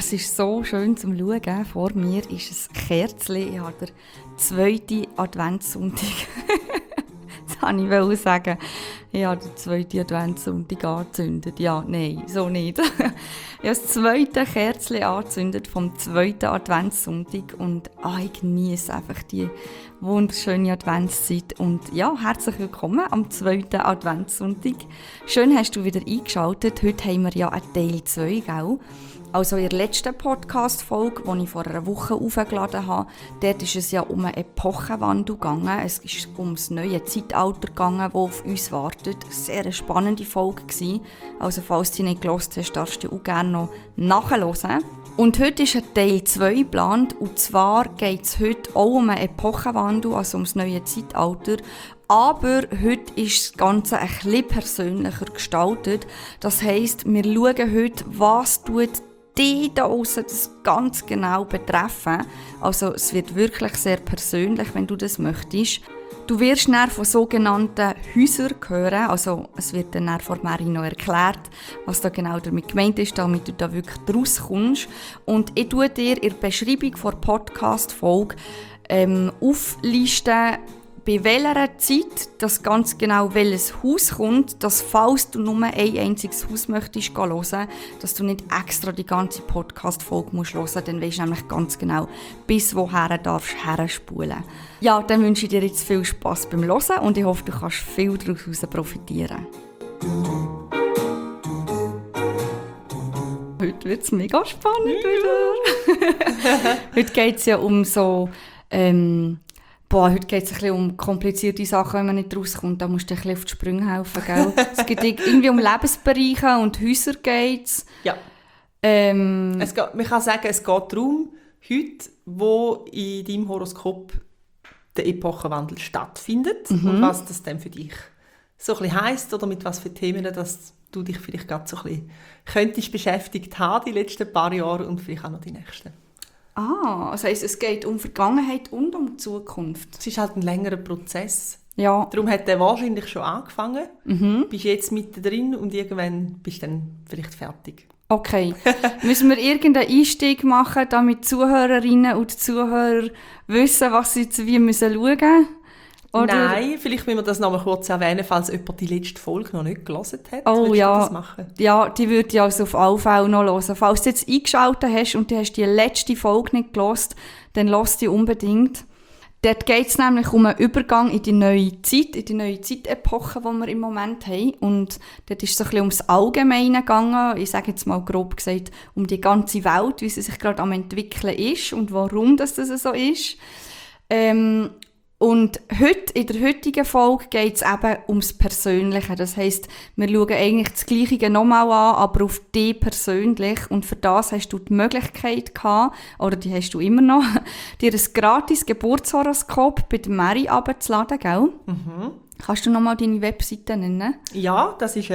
es ist so schön zum Schauen. Vor mir ist ein Kerzchen. Ich habe den 2. Adventssonntag. Das wollte ich sagen. Ich habe den 2. Adventssonntag angezündet. Ja, nein, so nicht. Ich habe das 2. Kerzchen angezündet vom 2. Adventssonntag und ich genieße einfach die wunderschöne Adventszeit. Und ja, herzlich willkommen am 2. Adventssonntag. Schön hast du wieder eingeschaltet. Heute haben wir ja einen Teil 2, gell? Also in der letzten Podcast-Folge, die ich vor einer Woche aufgeladen habe, dort ist es ja um einen Epochenwandel gegangen. Es ist um das neue Zeitalter gegangen, das auf uns wartet. Sehr eine spannende Folge gewesen. Also falls du nicht gehört hast, darfst du auch gerne noch nachhören. Und heute ist ein Teil 2 geplant. Und zwar geht es heute auch um einen Epochenwandel, also um das neue Zeitalter. Aber heute ist das Ganze ein bisschen persönlicher gestaltet. Das heisst, wir schauen heute, was tut die da aussen das ganz genau betreffen. Also es wird wirklich sehr persönlich, wenn du das möchtest. Du wirst dann von sogenannten Häusern hören. Also es wird dann von Mary noch erklärt, was da genau damit gemeint ist, damit du da wirklich rauskommst. Und ich tue dir in der Beschreibung der Podcast-Folge auflisten, bei welcher Zeit das ganz genau welches Haus kommt, dass falls du nur ein einziges Haus möchtest hören, dass du nicht extra die ganze Podcast-Folge hören musst, dann weisst du nämlich ganz genau, bis woher darfst du herspulen. Ja, dann wünsche ich dir jetzt viel Spass beim Hören und ich hoffe, du kannst viel daraus profitieren. Heute wird es mega spannend wieder. Heute geht es ja um so... heute geht es ein bisschen um komplizierte Sachen, wenn man nicht rauskommt. Da musst du ein bisschen auf die Sprünge helfen, gell? Es geht irgendwie um Lebensbereiche und Häuser geht's. Ja. Man kann sagen, es geht darum, heute, wo in deinem Horoskop der Epochenwandel stattfindet und was das dann für dich so ein bisschen heisst oder mit was für Themen dass du dich vielleicht gerade so ein bisschen könntest beschäftigt haben die letzten paar Jahre und vielleicht auch noch die nächsten. Das heisst, es geht um Vergangenheit und um Zukunft. Es ist halt ein längerer Prozess. Ja. Darum hat der wahrscheinlich schon angefangen. Bist jetzt mittendrin und irgendwann bist du dann vielleicht fertig. Okay. Müssen wir irgendeinen Einstieg machen, damit Zuhörerinnen und Zuhörer wissen, was sie jetzt wie schauen müssen? Oder? Nein, vielleicht müssen wir das noch mal kurz erwähnen, falls jemand die letzte Folge noch nicht gelesen hat. Oh ja, du das machen? Ja, die würde ich also auf alle Fälle noch hören. Falls du jetzt eingeschaltet hast und du hast die letzte Folge nicht gehört, dann lass die unbedingt. Dort geht es nämlich um einen Übergang in die neue Zeit, in die neue Zeitepoche, die wir im Moment haben. Und dort ist es ein bisschen ums Allgemeine gegangen. Ich sage jetzt mal grob gesagt, um die ganze Welt, wie sie sich gerade am entwickeln ist und warum das so ist. Und heute, in der heutigen Folge geht es eben ums Persönliche. Das heisst, wir schauen eigentlich das Gleiche nochmal an, aber auf dich persönlich. Und für das hast du die Möglichkeit gehabt, oder die hast du immer noch, dir ein gratis Geburtshoroskop bei der Mary runterzuladen, gell? Kannst du nochmal deine Webseite nennen? Ja, das ist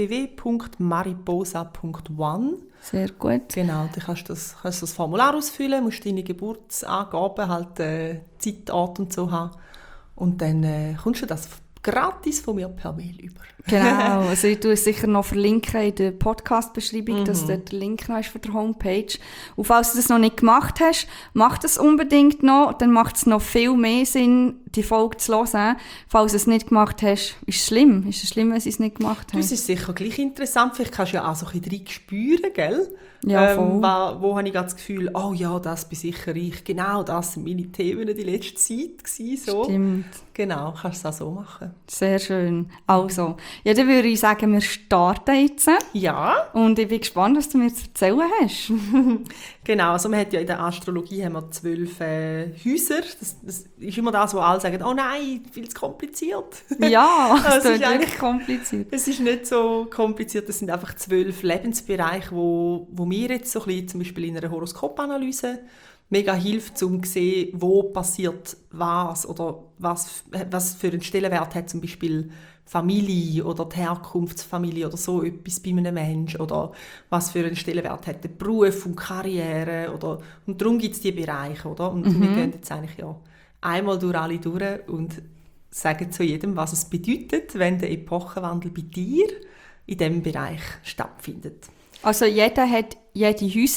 www.mariposa.one. Sehr gut. Genau, dann kannst du das Formular ausfüllen, musst deine Geburtsangaben, halt Zeitort und so haben. Und dann kommst du das gratis von mir per Mail über. Genau, also ich tue es sicher noch verlinken in der Podcast-Beschreibung, dass dort der Link noch ist für die Homepage. Und falls du das noch nicht gemacht hast, mach das unbedingt noch, dann macht es noch viel mehr Sinn, die Folge zu hören. Falls du es nicht gemacht hast, ist es schlimm. Ist es schlimm, wenn sie es nicht gemacht haben? Das ist sicher gleich interessant. Vielleicht kannst du ja auch so ein bisschen rein spüren, gell? Ja, voll. Wo habe ich gerade das Gefühl, oh ja, das bin sicher ich. Genau, das sind meine Themen die letzte Zeit gewesen, so. Stimmt. Genau, kannst du es auch so machen. Sehr schön. Also, ja, dann würde ich sagen, wir starten jetzt. Ja. Und ich bin gespannt, was du mir zu erzählen hast. Genau, also man hat ja in der Astrologie haben wir 12 Häuser. Das ist immer das, wo alle sagen, oh nein, viel zu kompliziert. Ja, es ist eigentlich kompliziert. Es ist nicht so kompliziert, es sind einfach 12 Lebensbereiche, wo mir jetzt so ein bisschen, zum Beispiel in einer Horoskopanalyse mega hilft, um zu sehen, wo passiert was oder was für einen Stellenwert hat zum Beispiel Familie oder die Herkunftsfamilie oder so etwas bei einem Menschen oder was für einen Stellenwert hat der Beruf und Karriere und darum gibt es diese Bereiche, oder? Und wir gehen jetzt eigentlich einmal durch alle durch und sagen zu jedem, was es bedeutet, wenn der Epochenwandel bei dir in diesem Bereich stattfindet. Also jeder hat jede Häuser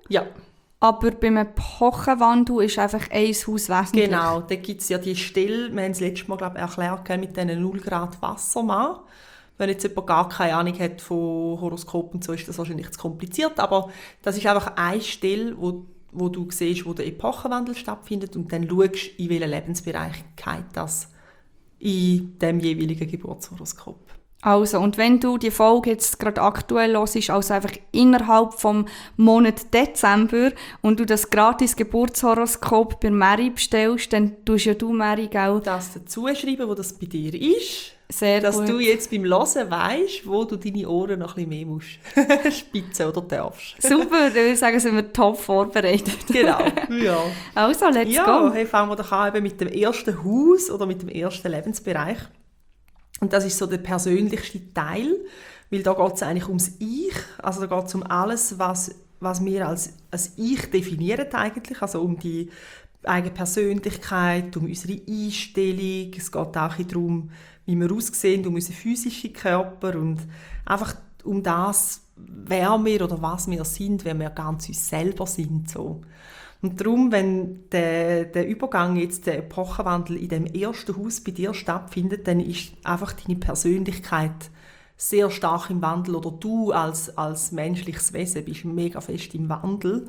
Ja. Aber beim Epochenwandel ist einfach ein Haus wesentlich. Genau, da gibt es ja die Stelle, wir haben es letztes Mal erklärt, mit diesen 0 Grad Wassermann. Wenn jetzt jemand gar keine Ahnung hat von Horoskopen, so ist das wahrscheinlich zu kompliziert, aber das ist einfach eine Stelle, wo du siehst, wo der Epochenwandel stattfindet und dann schaust, in welchen Lebensbereich geht das in dem jeweiligen Geburtshoroskop. Also, und wenn du die Folge jetzt gerade aktuell hörst, also einfach innerhalb vom Monat Dezember und du das gratis Geburtshoroskop bei Mary bestellst, dann tust ja du, Mary, gell? Das dazu schreiben, wo das bei dir ist. Sehr dass gut. Du jetzt beim Hören weisst, wo du deine Ohren noch ein bisschen mehr musst spitzen oder darfst. Super, ich würde sagen, sind wir top vorbereitet. Genau, ja. Also, let's ja, go. Hey, fangen wir doch an eben mit dem ersten Haus oder mit dem ersten Lebensbereich. Und das ist so der persönlichste Teil, weil da geht es eigentlich ums Ich, also da geht es um alles, was wir als Ich definieren eigentlich, also um die eigene Persönlichkeit, um unsere Einstellung, es geht auch ein bisschen darum, wie wir aussehen, um unseren physischen Körper und einfach um das, wer wir oder was wir sind, wenn wir ganz uns selber sind. So. Und darum, wenn der Übergang, jetzt der Epochenwandel in dem ersten Haus bei dir stattfindet, dann ist einfach deine Persönlichkeit sehr stark im Wandel oder du als menschliches Wesen bist mega fest im Wandel.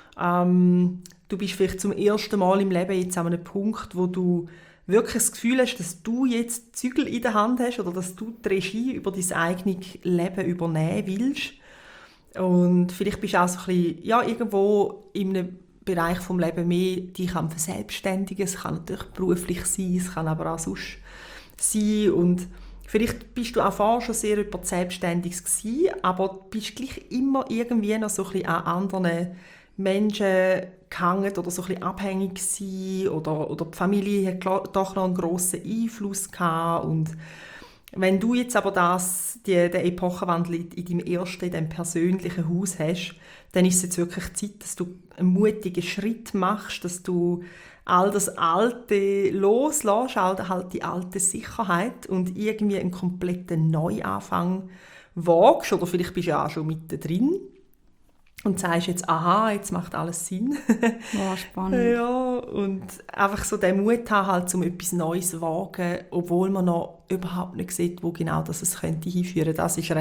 Du bist vielleicht zum ersten Mal im Leben jetzt an einem Punkt, wo du wirklich das Gefühl hast, dass du jetzt Zügel in der Hand hast oder dass du die Regie über dein eigenes Leben übernehmen willst. Und vielleicht bist du auch so ein bisschen, ja, irgendwo in einem Bereich des Lebens mehr dich am Verselbstständigen. Es kann natürlich beruflich sein, es kann aber auch sonst sein. Und vielleicht bist du auch vorher schon sehr über Selbstständiges gewesen, aber bist gleich immer irgendwie noch so ein bisschen an anderen Menschen gehangen oder so ein bisschen abhängig gewesen, oder die Familie hat doch noch einen grossen Einfluss gehabt. Und wenn du jetzt aber den Epochenwandel in deinem ersten, in deinem persönlichen Haus hast, dann ist es jetzt wirklich Zeit, dass du einen mutigen Schritt machst, dass du all das Alte loslässt, halt die alte Sicherheit und irgendwie einen kompletten Neuanfang wagst. Oder vielleicht bist du ja auch schon mittendrin und sagst jetzt, aha, jetzt macht alles Sinn. Wow, spannend. Ja, und einfach so den Mut haben, halt, um etwas Neues zu wagen, obwohl man noch überhaupt nicht sieht, wo genau das es könnte hinführen. Das ist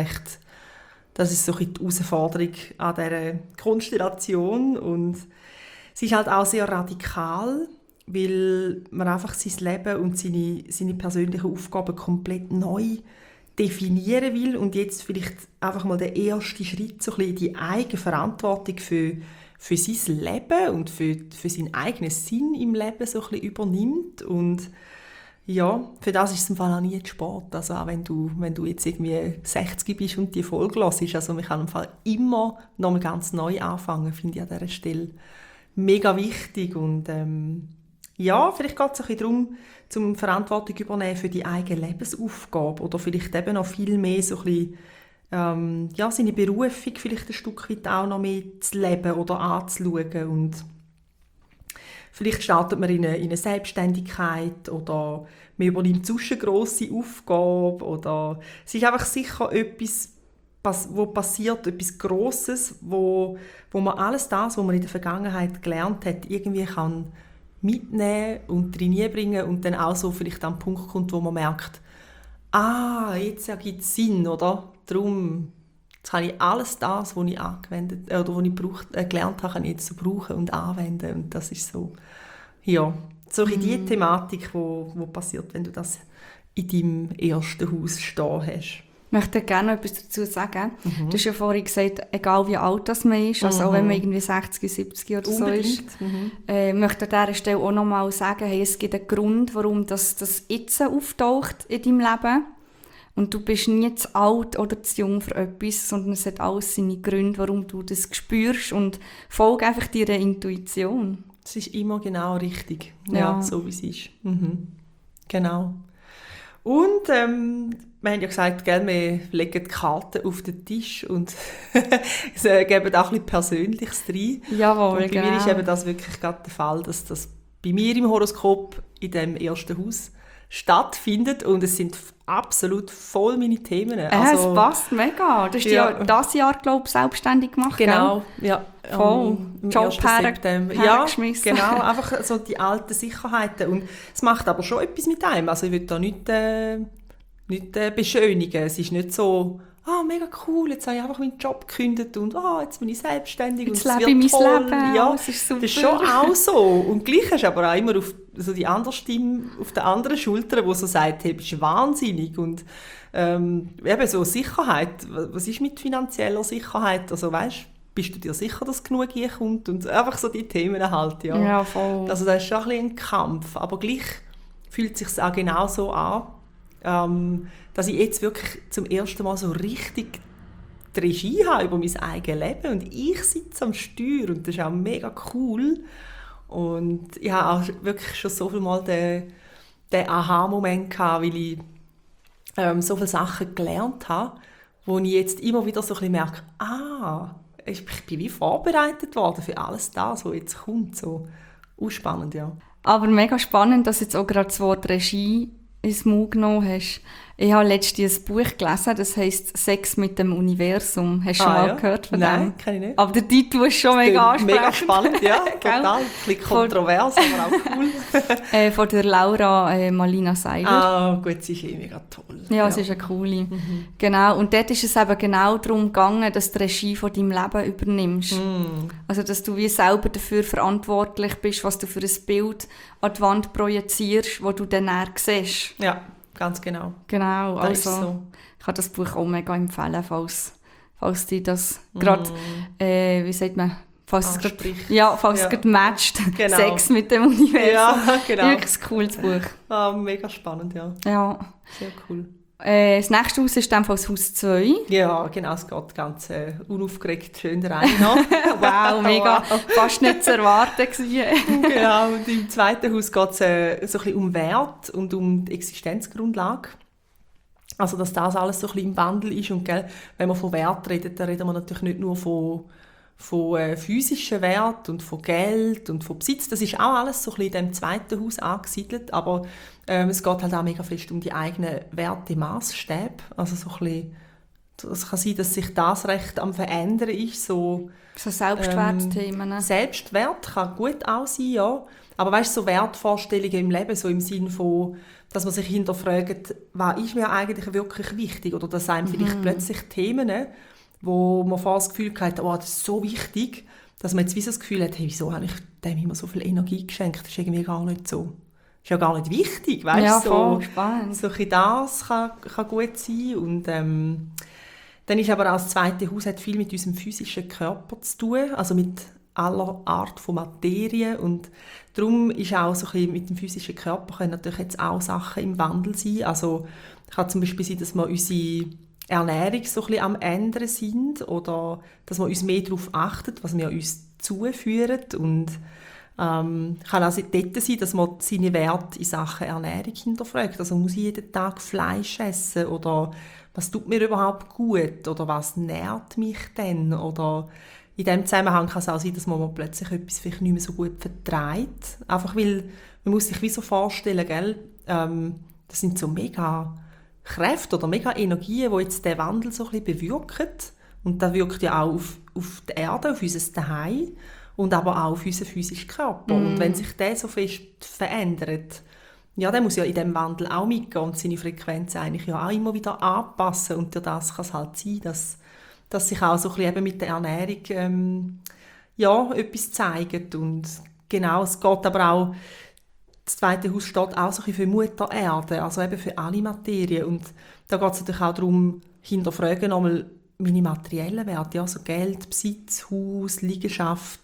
so ein bisschen die Herausforderung an dieser Konstellation. Und es ist halt auch sehr radikal, weil man einfach sein Leben und seine persönlichen Aufgaben komplett neu definieren will und jetzt vielleicht einfach mal den ersten Schritt so ein bisschen die eigene Verantwortung für sein Leben und für seinen eigenen Sinn im Leben so ein bisschen übernimmt. Und ja, für das ist es im Fall auch nie Sport. Also auch wenn du jetzt irgendwie 60 bist und die Folge hörst, also man kann im Fall immer noch mal ganz neu anfangen, finde ich an dieser Stelle mega wichtig. Und ja, vielleicht geht es ein bisschen darum, zum Verantwortung übernehmen für die eigene Lebensaufgabe oder vielleicht eben noch viel mehr so ein bisschen, ja, seine Berufung vielleicht ein Stück weit auch noch mehr zu leben oder anzuschauen. Und vielleicht startet man in eine Selbstständigkeit oder man übernimmt sonst eine grosse Aufgabe oder es ist einfach sicher etwas, wo passiert, etwas Grosses, wo man alles das, was man in der Vergangenheit gelernt hat, irgendwie kann mitnehmen und reinbringen und dann auch so vielleicht an den Punkt kommt, wo man merkt, jetzt ergibt es Sinn, oder? Darum jetzt kann ich alles das, was ich angewendet oder was ich gelernt habe, kann ich jetzt so brauchen und anwenden. Und das ist so, ja, so die Thematik, wo passiert, wenn du das in deinem ersten Haus stehen hast. Ich möchte gerne noch etwas dazu sagen. Du hast ja vorhin gesagt, egal wie alt das man ist, also auch wenn man irgendwie 60, 70 oder so ist, möchte an dieser Stelle auch noch mal sagen, hey, es gibt einen Grund, warum das jetzt auftaucht in deinem Leben. Und du bist nie zu alt oder zu jung für etwas, sondern es hat alles seine Gründe, warum du das spürst und folge einfach deiner Intuition. Es ist immer genau richtig, ja, so wie es ist. Genau. Und wir haben ja gesagt, gell, wir legen die Karten auf den Tisch und geben auch ein bisschen Persönliches rein. Jawohl, und bei mir ist eben das wirklich gerade der Fall, dass das bei mir im Horoskop in dem ersten Haus stattfindet und es sind absolut voll meine Themen. Es passt mega. Du hast dich ja dieses Jahr, glaube ich, selbstständig gemacht, genau, gell? Ja. Voll. Job hergeschmissen. Ja, genau. Einfach so die alten Sicherheiten. Und es macht aber schon etwas mit einem. Also ich will da nicht beschönigen. Es ist nicht so, mega cool, jetzt habe ich einfach meinen Job gekündigt und jetzt bin ich selbstständig jetzt und es lebe ich wird mein toll. Leben. Ja, das ist super. Das ist schon auch so. Und gleich hast du aber auch immer auf so die andere Stimme auf der anderen Schulter, die so sagt, hey, bist du wahnsinnig. Und eben so Sicherheit. Was ist mit finanzieller Sicherheit? Also weißt, bist du dir sicher, dass genug kommt? Und einfach so die Themen halt, ja. Ja, voll. Also das ist schon ein bisschen ein Kampf. Aber gleich fühlt es sich auch genau so an, dass ich jetzt wirklich zum ersten Mal so richtig die Regie habe über mein eigenes Leben und ich sitze am Steuer und das ist auch mega cool. Und ich habe auch wirklich schon so viel Mal den Aha-Moment gehabt, weil ich so viele Sachen gelernt habe, wo ich jetzt immer wieder so ein bisschen merke, ich bin wie vorbereitet worden für alles das, was jetzt kommt. So spannend, ja. Aber mega spannend, dass du jetzt auch gerade das Wort Regie ins Mund genommen hast. Ich habe letztens ein Buch gelesen, das heisst «Sex mit dem Universum». Hast du schon mal gehört von dem? Nein, kenne ich nicht. Aber der Titel ist schon mega ansprechend. Mega spannend, ja, total. Ein bisschen kontrovers, aber auch cool. Von der Laura Malina Seiler. Gut, sie ist mega toll. Ja, sie ist eine coole. Genau, und dort ist es eben genau darum gegangen, dass du die Regie von deinem Leben übernimmst. Also, dass du wie selber dafür verantwortlich bist, was du für ein Bild an die Wand projizierst, das du dann siehst. Ja. Ganz genau. Genau, das also ist so. Ich kann das Buch auch mega empfehlen, falls die das gerade, wie sagt man, falls es gerade matcht, genau. Sex mit dem Universum. Ja, genau. Wirklich ein cooles Buch. Mega spannend, ja. Ja. Sehr cool. Das nächste Haus ist dann das Haus 2. Ja, genau, es geht ganz unaufgeregt schön rein noch. Wow, mega, fast nicht zu erwarten gewesen. Genau, und im zweiten Haus geht es so ein bisschen um Wert und um die Existenzgrundlage. Also, dass das alles so ein bisschen im Wandel ist. Und gell, wenn wir von Wert reden, dann reden wir natürlich nicht nur von physischen Wert und von Geld und von Besitz. Das ist auch alles so ein bisschen in dem zweiten Haus angesiedelt, aber es geht halt auch mega fest um die eigenen Werte, Maßstäbe. Also so ein bisschen, es kann sein, dass sich das recht am Verändern ist. So Selbstwertthemen. Selbstwert kann gut auch sein, ja. Aber weißt du, so Wertvorstellungen im Leben, so im Sinne von, dass man sich hinterfragt, was ist mir eigentlich wirklich wichtig? Oder dass einem vielleicht plötzlich Themen, wo man vorher das Gefühl hatte, das ist so wichtig, dass man jetzt wie so das Gefühl hat, hey, wieso habe ich dem immer so viel Energie geschenkt? Das ist irgendwie gar nicht so. Das ist ja gar nicht wichtig, weißt du? Ja, voll spannend. So ein das kann gut sein. Und dann ist aber auch das zweite Haus hat viel mit unserem physischen Körper zu tun, also mit aller Art von Materie. Und darum ist auch so ein bisschen mit dem physischen Körper können natürlich jetzt auch Sachen im Wandel sein. Also kann zum Beispiel sein, dass wir unsere Ernährung so ein bisschen am Ändern sind oder dass wir uns mehr darauf achten, was wir uns zuführen. Und kann auch dort sein, dass man seine Werte in Sachen Ernährung hinterfragt. Also muss ich jeden Tag Fleisch essen oder was tut mir überhaupt gut oder was nährt mich denn? Oder in diesem Zusammenhang kann es auch sein, dass man plötzlich etwas vielleicht nicht mehr so gut verträgt. Einfach weil man muss sich wie so vorstellen, gell? Das sind so mega Kräfte oder mega Energien, die jetzt den Wandel so ein bisschen bewirken. Und das wirkt ja auch auf die Erde, auf unser Zuhause und aber auch auf unseren physischen Körper. Und wenn sich der so fest verändert, ja, der muss ja in diesem Wandel auch mitgehen und seine Frequenz eigentlich ja auch immer wieder anpassen. Und durch das kann es halt sein, dass sich auch so ein bisschen eben mit der Ernährung etwas zeigt. Und genau, es geht aber auch, das zweite Haus steht auch so ein bisschen für Mutter Erde, also eben für alle Materien. Und da geht es natürlich auch darum, hinterfragen nochmal meine materiellen Werte, also Geld, Besitz, Haus, Liegenschaft.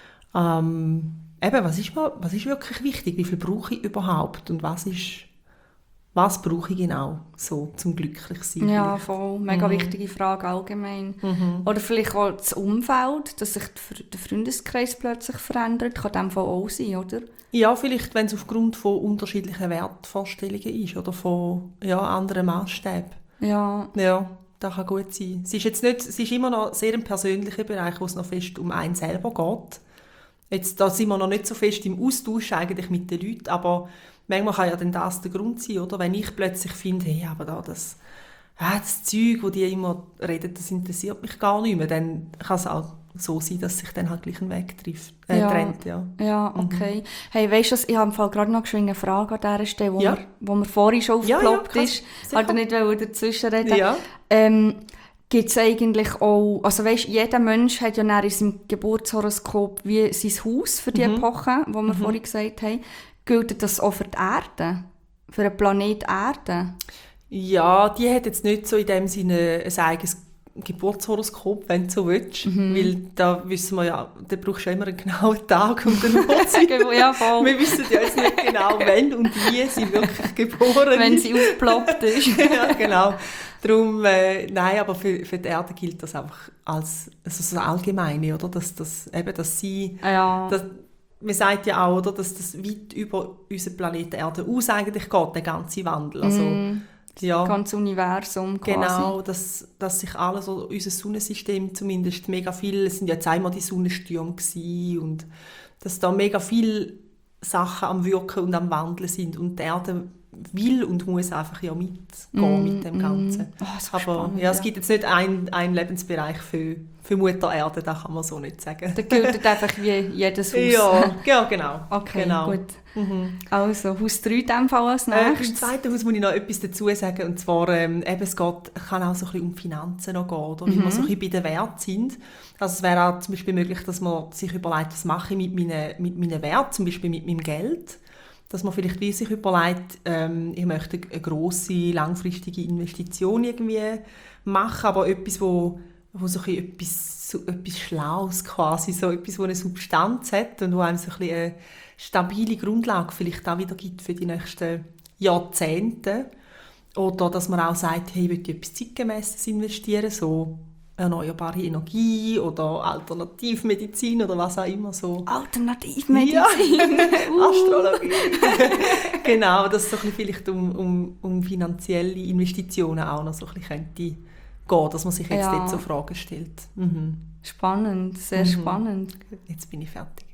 Was ist wirklich wichtig? Wie viel brauche ich überhaupt? Und was brauche ich genau so zum Glücklichsein? Ja, voll. Mega wichtige Frage allgemein. Oder vielleicht auch das Umfeld, dass sich der Freundeskreis plötzlich verändert, kann dem auch sein, oder? Ja, vielleicht, wenn es aufgrund von unterschiedlichen Wertvorstellungen ist oder von anderen Maßstäben. Ja. Ja, das kann gut sein. Es ist immer noch sehr ein persönlicher Bereich, wo es noch fest um einen selber geht. Jetzt, da sind wir noch nicht so fest im Austausch eigentlich mit den Leuten, aber manchmal kann ja dann das der Grund sein, oder? Wenn ich plötzlich finde, hey, aber das Zeug, das die immer reden, das interessiert mich gar nicht mehr, dann kann es auch so sein, dass sich dann halt gleich ein Weg trennt. Ja, ja, okay. Hey, weißt du, ich habe im Fall gerade noch eine Frage an dieser Stelle, wo mir vorhin schon aufgeploppt ist. Ich wollte nicht dazwischen reden. Ja. Gibt es eigentlich auch, also weißt, jeder Mensch hat ja in seinem Geburtshoroskop wie sein Haus für die Epoche, die wir vorhin gesagt haben. Gilt das auch für die Erde? Für den Planet Erde? Ja, die hat jetzt nicht so in dem Sinne ein eigenes Geburtshoroskop, wenn du so willst. Weil da wissen wir ja, da brauchst du immer einen genauen Tag und eine Uhrzeit. Ja, voll. Wir wissen ja jetzt nicht genau, wenn und wie sie wirklich geboren ist. Wenn sie aufgeploppt ist. Ja, genau. Darum, nein, aber für die Erde gilt das einfach als so Allgemeine, oder? Dass sie... Ja. Man sagt ja auch, oder, dass das weit über unseren Planeten Erde aus eigentlich geht, der ganze Wandel. Also, das ganze Universum quasi. Genau, dass sich alles, oder unser Sonnensystem zumindest, mega viel, es sind ja jetzt einmal die Sonnenstürme gewesen, und dass da mega viele Sachen am Wirken und am Wandeln sind und die Erde will und muss einfach ja mitgehen mit dem Ganzen. Oh, aber spannend, es gibt jetzt nicht einen Lebensbereich für Mutter Erde, das kann man so nicht sagen. Da gilt einfach wie jedes Haus. Ja, genau. Okay, genau. gut. Also, Haus 3 in diesem Fall als nächstes. Im zweiten Haus muss ich noch etwas dazu sagen, und zwar, es kann auch so ein bisschen um Finanzen noch gehen, oder? Wie wir so ein bisschen bei den Werten sind. Also es wäre auch zum Beispiel möglich, dass man sich überlegt, was mache ich mit meinen Werten, zum Beispiel mit meinem Geld. Dass man vielleicht sich überlegt, ich möchte eine grosse, langfristige Investition irgendwie machen, aber etwas, wo so etwas Schlaues quasi, so etwas, wo eine Substanz hat und wo einem so ein bisschen eine stabile Grundlage vielleicht auch wieder gibt für die nächsten Jahrzehnte. Oder dass man auch sagt, hey, ich will etwas Zeitgemässes investieren, so erneuerbare Energie oder Alternativmedizin oder was auch immer so. Alternativmedizin? Ja. Astrologie. Genau, dass es so ein bisschen vielleicht um finanzielle Investitionen auch noch so ein bisschen könnte gehen, dass man sich jetzt dort so Fragen stellt. Spannend, sehr spannend. Jetzt bin ich fertig.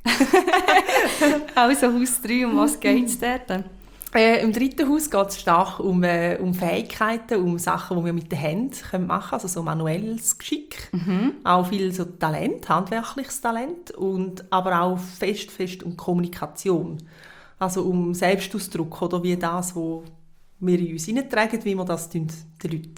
Also Haus 3, um was geht es dort? Im dritten Haus geht es stark um Fähigkeiten, um Sachen, die wir mit den Händen machen können, also so manuelles Geschick. Auch viel so Talent, handwerkliches Talent, aber auch fest um Kommunikation. Also um Selbstausdruck, oder wie das, was wir in uns hineintragen, wie wir das den Leuten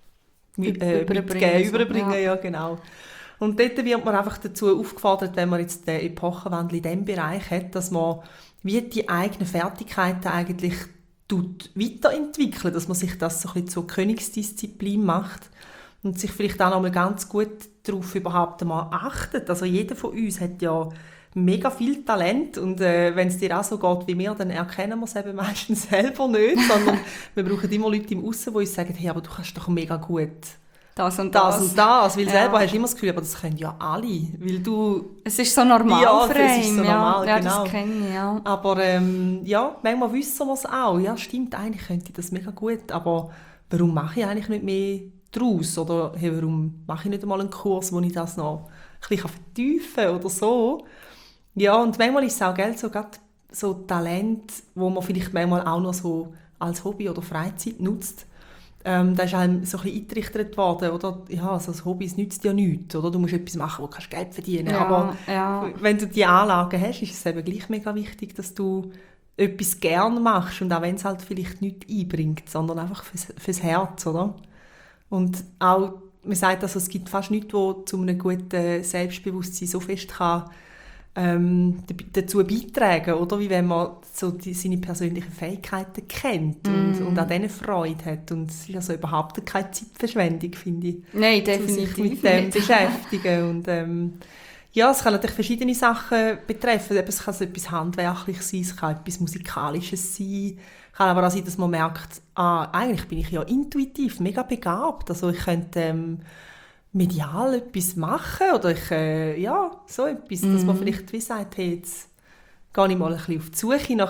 überbringen. Ja, genau. Und dort wird man einfach dazu aufgefordert, wenn man jetzt den Epochenwandel in diesem Bereich hat, dass man wie die eigenen Fertigkeiten eigentlich weiterentwickeln, dass man sich das so ein bisschen zur Königsdisziplin macht und sich vielleicht auch noch mal ganz gut darauf überhaupt einmal achtet. Also jeder von uns hat ja mega viel Talent, und wenn es dir auch so geht wie mir, dann erkennen wir es eben meistens selber nicht, sondern wir brauchen immer Leute im Aussen, die uns sagen, hey, aber du kannst doch mega gut das und das. Weil selber hast du immer das Gefühl, aber das können ja alle, weil du... Es ist so normal für es ist so normal, ja, genau. Das kenne ich, ja. Aber manchmal wissen wir es auch. Ja, stimmt, eigentlich könnte ich das mega gut, aber warum mache ich eigentlich nicht mehr daraus? Oder hey, warum mache ich nicht einmal einen Kurs, wo ich das noch ein bisschen vertiefen kann oder so? Ja, und manchmal ist es auch, so Talent, wo man vielleicht manchmal auch noch so als Hobby oder Freizeit nutzt. Da ist einem so ein bisschen eingerichtet worden, oder? Ja, so ein Hobby nützt ja nichts, oder? Du musst etwas machen, wo du Geld verdienen kannst. Aber wenn du diese Anlagen hast, ist es eben gleich mega wichtig, dass du etwas gerne machst, und auch wenn es halt vielleicht nichts einbringt, sondern einfach fürs Herz, oder? Und auch, man sagt also, es gibt fast nichts, was zu einem guten Selbstbewusstsein so fest kann dazu beitragen, oder? Wie wenn man so seine persönlichen Fähigkeiten kennt und an denen Freude hat. Und es ist also überhaupt keine Zeitverschwendung, finde ich. Nein, definitiv sich mit dem beschäftigen. Und es kann natürlich verschiedene Sachen betreffen. Es kann so etwas Handwerkliches sein, es kann etwas Musikalisches sein. Es kann aber auch sein, dass man merkt, eigentlich bin ich ja intuitiv mega begabt. Also ich könnte medial etwas machen, oder so etwas, dass man vielleicht wie sagt, hey, jetzt gehe ich mal ein bisschen auf die Suche nach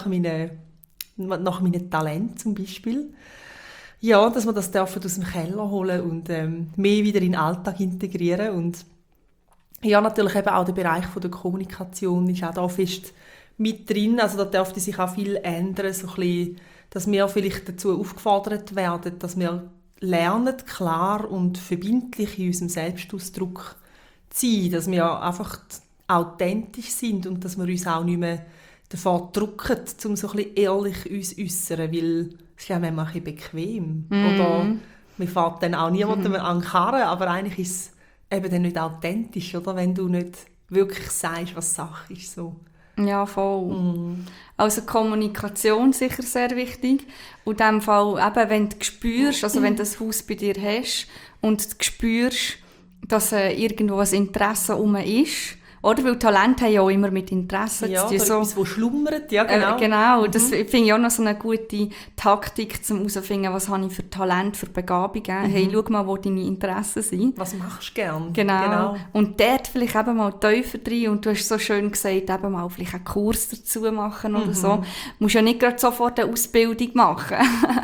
meinen Talenten zum Beispiel. Ja, dass wir das dürfen aus dem Keller holen und mehr wieder in den Alltag integrieren. Und Ja, natürlich eben auch der Bereich von der Kommunikation ist auch da fest mit drin. Also da dürfte sich auch viel ändern, so ein bisschen, dass wir vielleicht dazu aufgefordert werden, dass wir lernen, klar und verbindlich in unserem Selbstausdruck zu sein, dass wir einfach authentisch sind und dass wir uns auch nicht mehr davor drücken, um so ein bisschen ehrlich uns zu äußern, weil es ist ja manchmal ein bisschen bequem. Oder man fährt dann auch niemandem an den Karren, aber eigentlich ist es eben dann nicht authentisch, oder? Wenn du nicht wirklich sagst, was Sache ist. So. Ja, voll. Also Kommunikation sicher sehr wichtig. Und in dem Fall, eben, wenn du spürst, also wenn du das Haus bei dir hast und du spürst, dass irgendwo ein Interesse herum ist, oder? Weil Talente haben ja auch immer mit Interesse zu tun. Ja, so, etwas, das schlummert, ja genau. Genau, das finde ich auch noch so eine gute Taktik, um herauszufinden, was habe ich für Talent, für Begabungen. Hey, schau mal, wo deine Interessen sind. Was machst du gern? Genau. Und dort vielleicht eben mal tiefer rein und du hast so schön gesagt, eben mal vielleicht einen Kurs dazu machen oder so. Du musst ja nicht gerade sofort eine Ausbildung machen.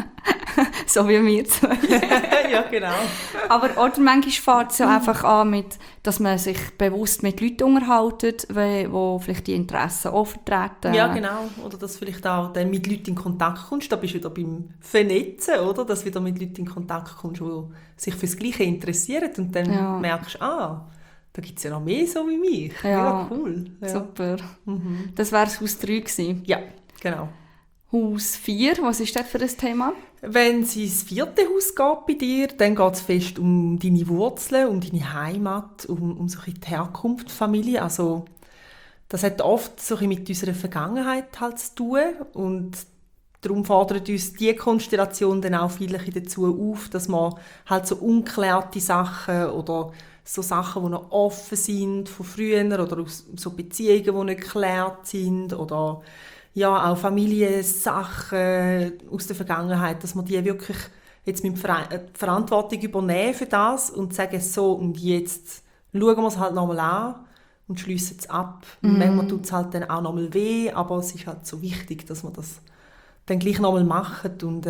So wie wir zwei. Ja, genau. Aber oder manchmal fängt es ja einfach an, dass man sich bewusst mit Leuten unterhält, die vielleicht die Interessen auch vertreten. Ja, genau. Oder dass vielleicht auch dann mit Leuten in Kontakt kommst. Da bist du wieder beim Vernetzen, oder? Dass du wieder mit Leuten in Kontakt kommst, die sich für das Gleiche interessieren. Und dann merkst du, da gibt es ja noch mehr so wie mich. Ja, cool. Ja. Super. Das wäre das Haus 3 gewesen. Ja, genau. Haus 4, was ist das für ein Thema? Wenn es ins 4. Haus geht bei dir, dann geht es fest um deine Wurzeln, um deine Heimat, um so die Herkunft, Familie. Also, das hat oft so mit unserer Vergangenheit halt zu tun. Und darum fordert uns diese Konstellation dann auch vielleicht dazu auf, dass man halt so ungeklärte Sachen oder so Sachen, die noch offen sind von früher oder aus so Beziehungen, die nicht geklärt sind oder ja, auch Familiensachen aus der Vergangenheit, dass man die wirklich jetzt mit Verantwortung übernehmen für das und sagen so, und jetzt schauen wir es halt nochmal an und schliessen es ab. Manchmal tut es halt dann auch nochmal weh, aber es ist halt so wichtig, dass man das dann gleich nochmal macht und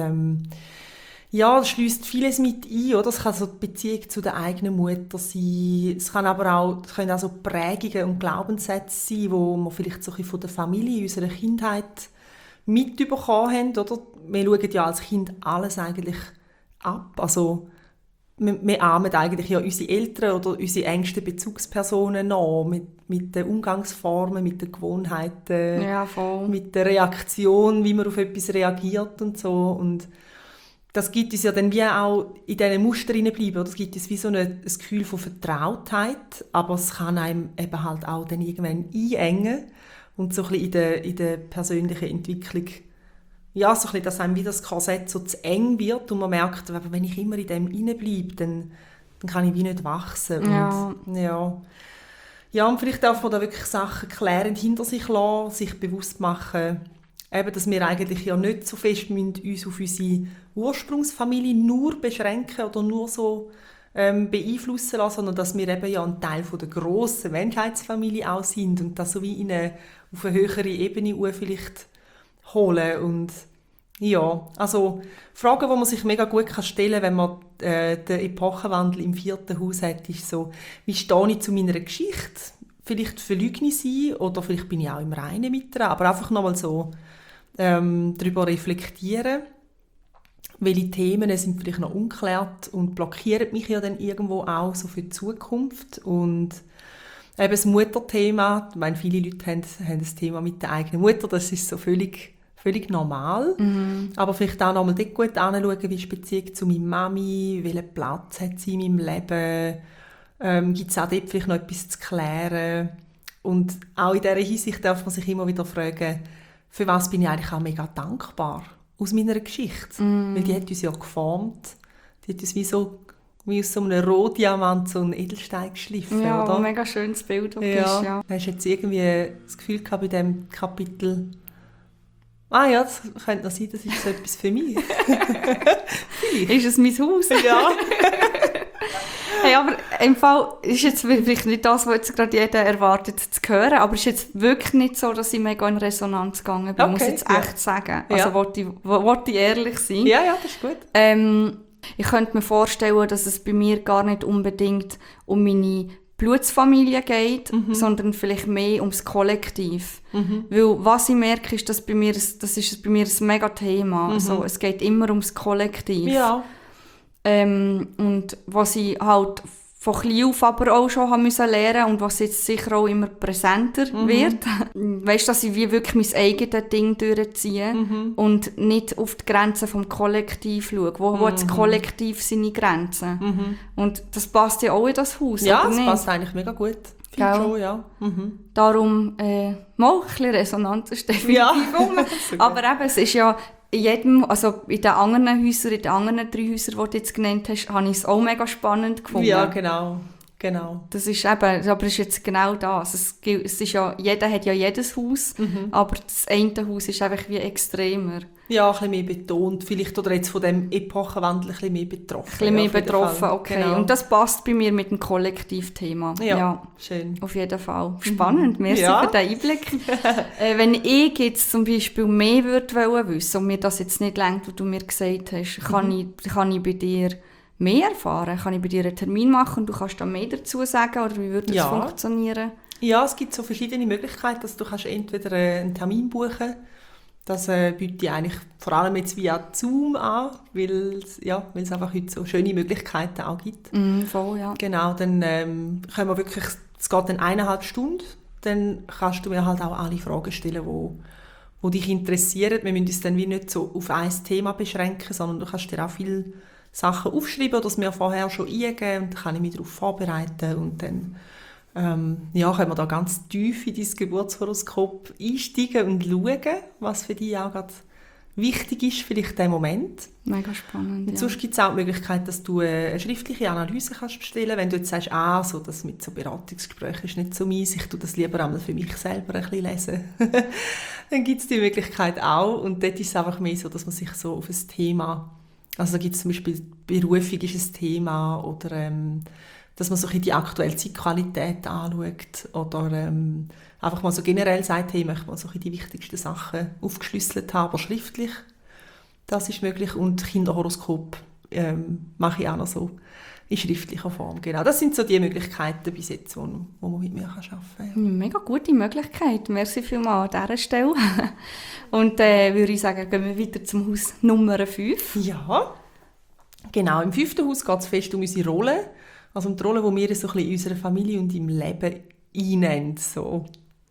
ja, das schliesst vieles mit ein, oder? Es kann so die Beziehung zu der eigenen Mutter sein, es können auch so Prägungen und Glaubenssätze sein, die wir vielleicht so ein bisschen von der Familie, unserer Kindheit mitbekommen haben, oder? Wir schauen ja als Kind alles eigentlich ab, also wir ahmen eigentlich ja unsere Eltern oder unsere engsten Bezugspersonen nach, mit den Umgangsformen, mit den Gewohnheiten, ja, voll. mit der Reaktion, wie man auf etwas reagiert und so, und das gibt uns ja dann wie auch in diesen Mustern bleiben, oder? Es gibt uns wie so ein Gefühl von Vertrautheit, aber es kann einem eben halt auch dann irgendwann einengen und so ein bisschen in der persönlichen Entwicklung, ja, so ein bisschen, dass einem wie das Korsett so zu eng wird und man merkt, wenn ich immer in dem reinbleibe, dann kann ich wie nicht wachsen. Ja. Und, ja, und vielleicht darf man da wirklich Sachen klärend hinter sich lassen, sich bewusst machen, eben, dass wir eigentlich ja nicht so fest uns auf unsere Ursprungsfamilie nur beschränken oder nur so beeinflussen lassen, sondern dass wir eben ja ein Teil von der grossen Menschheitsfamilie auch sind und das so wie auf eine höhere Ebene vielleicht holen. Und ja, also Fragen, die man sich mega gut stellen kann, wenn man den Epochenwandel im 4. Haus hat, ist so, wie stehe ich zu meiner Geschichte? Vielleicht verleugne ich sie oder vielleicht bin ich auch im Reinen mit ihr, aber einfach nochmal so darüber reflektieren, welche Themen sind vielleicht noch ungeklärt und blockieren mich ja dann irgendwo auch so für die Zukunft. Und eben das Mutterthema, ich meine, viele Leute haben das Thema mit der eigenen Mutter, das ist so völlig normal. Aber vielleicht auch nochmal dort gut anschauen, wie ist die Beziehung zu meiner Mami, welchen Platz hat sie in meinem Leben, gibt es auch dort vielleicht noch etwas zu klären. Und auch in dieser Hinsicht darf man sich immer wieder fragen, für was bin ich eigentlich auch mega dankbar aus meiner Geschichte. Weil die hat uns ja geformt. Die hat uns wie aus so einem Rohdiamant so einen Edelstein geschliffen. Ja, oder? Ein mega schönes Bild. Ja. Hast du jetzt irgendwie das Gefühl gehabt bei diesem Kapitel, ja, das könnte noch sein, das ist so etwas für mich. Ist es mein Haus? Ja. Hey, aber im Fall ist jetzt vielleicht nicht das, was jetzt gerade jeder erwartet zu hören, aber es ist jetzt wirklich nicht so, dass ich mega in Resonanz gegangen bin. Okay, muss ich jetzt echt sagen. Also wollte ich ehrlich sein. Ja, das ist gut. Ich könnte mir vorstellen, dass es bei mir gar nicht unbedingt um meine Blutsfamilie geht, sondern vielleicht mehr ums Kollektiv. Weil was ich merke, ist, dass das ist bei mir ein mega Thema. Also, es geht immer ums Kollektiv. Ja. Und was ich halt von klein auf aber auch schon haben müssen lernen und was jetzt sicher auch immer präsenter wird. Weißt du, dass ich wie wirklich mein eigenes Ding durchziehe und nicht auf die Grenzen vom Kollektiv schaue. Wo hat das Kollektiv seine Grenzen? Und das passt ja auch in das Haus, Ja, oder das nicht? passt eigentlich mega gut. Finde schon, ja. Darum mal ein bisschen Resonanz ist definitiv Ja. rum. Aber eben, es ist ja in jedem, also in den anderen Häusern, in den anderen 3 Häusern, die du jetzt genannt hast, habe ich es auch mega spannend gefunden. Ja, genau. Das ist eben, aber es ist jetzt genau das. Es ist ja, jeder hat ja jedes Haus, aber das eine Haus ist einfach wie extremer. Ja, ein bisschen mehr betont. Vielleicht oder jetzt von dem Epochenwandel ein bisschen mehr betroffen. Ein bisschen mehr auf jeden betroffen, Fall. okay. Genau. Und das passt bei mir mit dem Kollektivthema. Ja, schön. Auf jeden Fall. Spannend, merci Ja. für den Einblick. Wenn ich jetzt zum Beispiel mehr würde wissen und mir das jetzt nicht lenkt, was du mir gesagt hast, kann ich bei dir mehr erfahren? Kann ich bei dir einen Termin machen und du kannst da mehr dazu sagen? Oder wie würde das Ja. funktionieren? Ja, es gibt so verschiedene Möglichkeiten, dass du kannst entweder einen Termin buchen. Das biete ich eigentlich vor allem jetzt via Zoom an, weil es einfach heute so schöne Möglichkeiten auch gibt. Voll, ja. Genau, dann können wir wirklich, es geht dann 1,5 Stunden, dann kannst du mir halt auch alle Fragen stellen, die dich interessieren. Wir müssen uns dann wie nicht so auf ein Thema beschränken, sondern du kannst dir auch viele Sachen aufschreiben, oder das mir vorher schon eingeben, und dann kann ich mich darauf vorbereiten und dann können wir da ganz tief in dein Geburtshoroskop einsteigen und schauen, was für dich auch gerade wichtig ist, vielleicht in diesem Moment. Mega spannend, Und sonst gibt es auch die Möglichkeit, dass du eine schriftliche Analyse kannst bestellen, wenn du jetzt sagst, so das mit so Beratungsgesprächen ist nicht so meins, ich tue das lieber einmal für mich selber ein bisschen lesen. Dann gibt es die Möglichkeit auch, und dort ist es einfach mehr so, dass man sich so auf ein Thema, also da gibt es zum Beispiel Berufung ist ein Thema, oder dass man so ein bisschen die aktuelle Zeitqualität anschaut, oder einfach mal so generell sagt, hey, möchte man so ein bisschen die wichtigsten Sachen aufgeschlüsselt haben, aber schriftlich. Das ist möglich. Und Kinderhoroskop mache ich auch noch so in schriftlicher Form. Genau. Das sind so die Möglichkeiten bis jetzt, wo man mit mir arbeiten kann. Ja. Mega gute Möglichkeit. Merci vielmals an dieser Stelle. Und würde ich sagen, gehen wir weiter zum Haus Nummer 5. Ja, genau. Im 5. Haus geht es fest um unsere Rolle. Also um die Rolle, die wir so ein bisschen in unserer Familie und im Leben einnehmen. So.